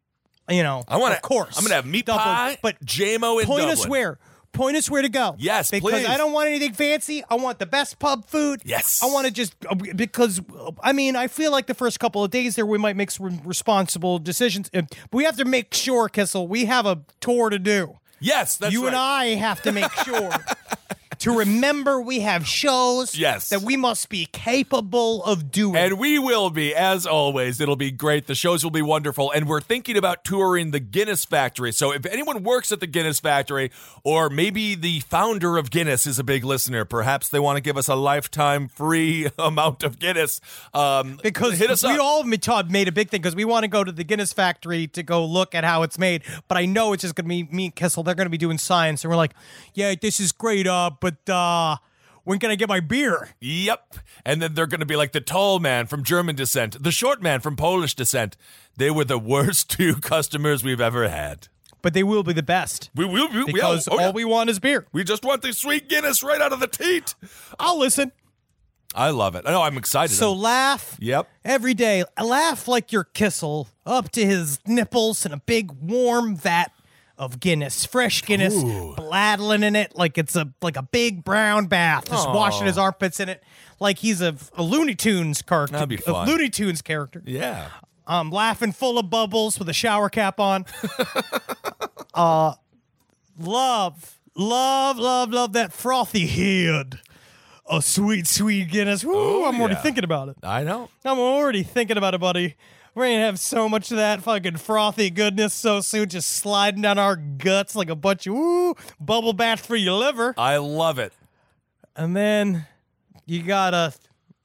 S4: you know,
S3: I want to,
S4: of course.
S3: I'm going to have meat
S4: Dublin,
S3: pie,
S4: but
S3: J M O in
S4: point
S3: Dublin.
S4: us where. Point us where to go.
S3: Yes,
S4: because
S3: please.
S4: I don't want anything fancy. I want the best pub food.
S3: Yes.
S4: I want to just because I mean I feel like the first couple of days there we might make some responsible decisions, but we have to make sure, Kissel, we have a tour to do.
S3: Yes, that's
S4: you
S3: right.
S4: and I have to make sure to remember we have shows.
S3: Yes.
S4: that we must be capable of doing.
S3: And we will be, as always. It'll be great. The shows will be wonderful. And we're thinking about touring the Guinness factory. So if anyone works at the Guinness factory, or maybe the founder of Guinness is a big listener, perhaps they want to give us a lifetime free amount of Guinness. Um,
S4: Because
S3: hit us
S4: we
S3: up.
S4: all ma- Todd, made a big thing because we want to go to the Guinness factory to go look at how it's made. But I know it's just going to be me and Kissel. They're going to be doing science. And we're like, yeah, this is great, uh, but uh, when can I get my beer?
S3: Yep. And then they're going to be like the tall man from German descent, the short man from Polish descent. They were the worst two customers we've ever had.
S4: But they will be the best
S3: We will. We, we,
S4: because
S3: oh, yeah.
S4: all we want is beer.
S3: we just want the sweet Guinness right out of the teat.
S4: I'll listen.
S3: I love it. I know. I'm excited.
S4: So laugh
S3: Yep.
S4: every day. Laugh like your Kissel up to his nipples in a big warm vat of Guinness, fresh Guinness, bladdling in it like it's a like a big brown bath, just washing his armpits in it like he's a, a Looney Tunes character,
S3: That'd be
S4: a
S3: fun.
S4: Looney Tunes character.
S3: Yeah.
S4: Um, laughing full of bubbles with a shower cap on. uh, love, love, love, love that frothy head. A sweet, sweet Guinness. Woo,
S3: Oh,
S4: I'm already
S3: yeah.
S4: thinking about it.
S3: I know.
S4: I'm already thinking about it, buddy. We're gonna have so much of that fucking frothy goodness so soon, just sliding down our guts like a bunch of woo bubble bath for your liver.
S3: I love it.
S4: And then you gotta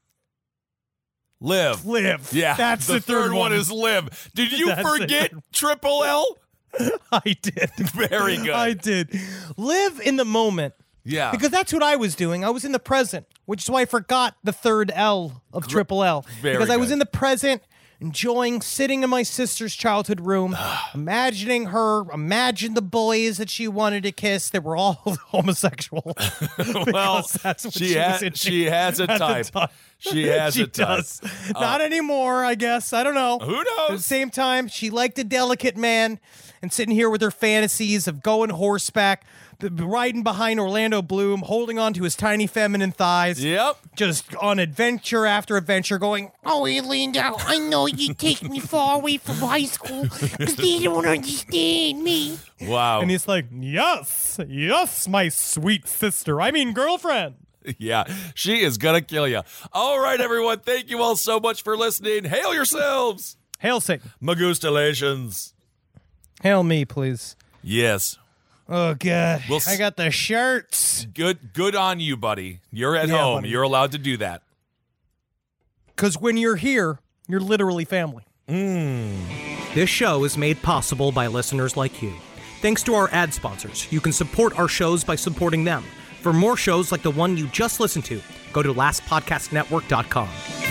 S3: Live.
S4: live.
S3: Yeah.
S4: that's
S3: the,
S4: the, third,
S3: one is live. Did you
S4: That's the
S3: forget
S4: third-
S3: Triple L?
S4: I did.
S3: Very good.
S4: I did. Live in the moment.
S3: Yeah.
S4: Because that's what I was doing. I was in the present, which is why I forgot the third L of Triple L.
S3: Very
S4: because I was
S3: good.
S4: in the present, enjoying sitting in my sister's childhood room, imagining her, imagine the boys that she wanted to kiss that were all homosexual.
S3: well,
S4: Because that's what
S3: she,
S4: she
S3: ha-
S4: was into
S3: she has a
S4: at the
S3: type.
S4: time.
S3: She has
S4: she
S3: a type.
S4: does. Not anymore, I guess. I don't know.
S3: Who
S4: At the
S3: knows?
S4: same time, she liked a delicate man and sitting here with her fantasies of going horseback, b- b- riding behind Orlando Bloom, holding on to his tiny feminine thighs.
S3: Yep.
S4: Just on adventure after adventure, going,
S6: Oh, Orlando, I know you take me far away from high school because they don't understand me.
S3: Wow.
S4: and he's like, yes, yes, my sweet sister. I mean, girlfriend.
S3: Yeah, she is gonna kill you. All right, everyone. Thank you all so much for listening. Hail yourselves.
S4: Hail Satan.
S3: Magustalations.
S4: Hail me, please.
S3: Yes.
S4: Oh, God.
S3: We'll s-
S4: I got the shirts.
S3: Good good on you, buddy. You're at
S4: Yeah,
S3: home.
S4: buddy.
S3: You're allowed to do that.
S4: Because when you're here, you're literally family. This show is made possible by listeners like you. Thanks to our ad sponsors, you can support our shows by supporting them. For more shows like the one you just listened to, go to last podcast network dot com.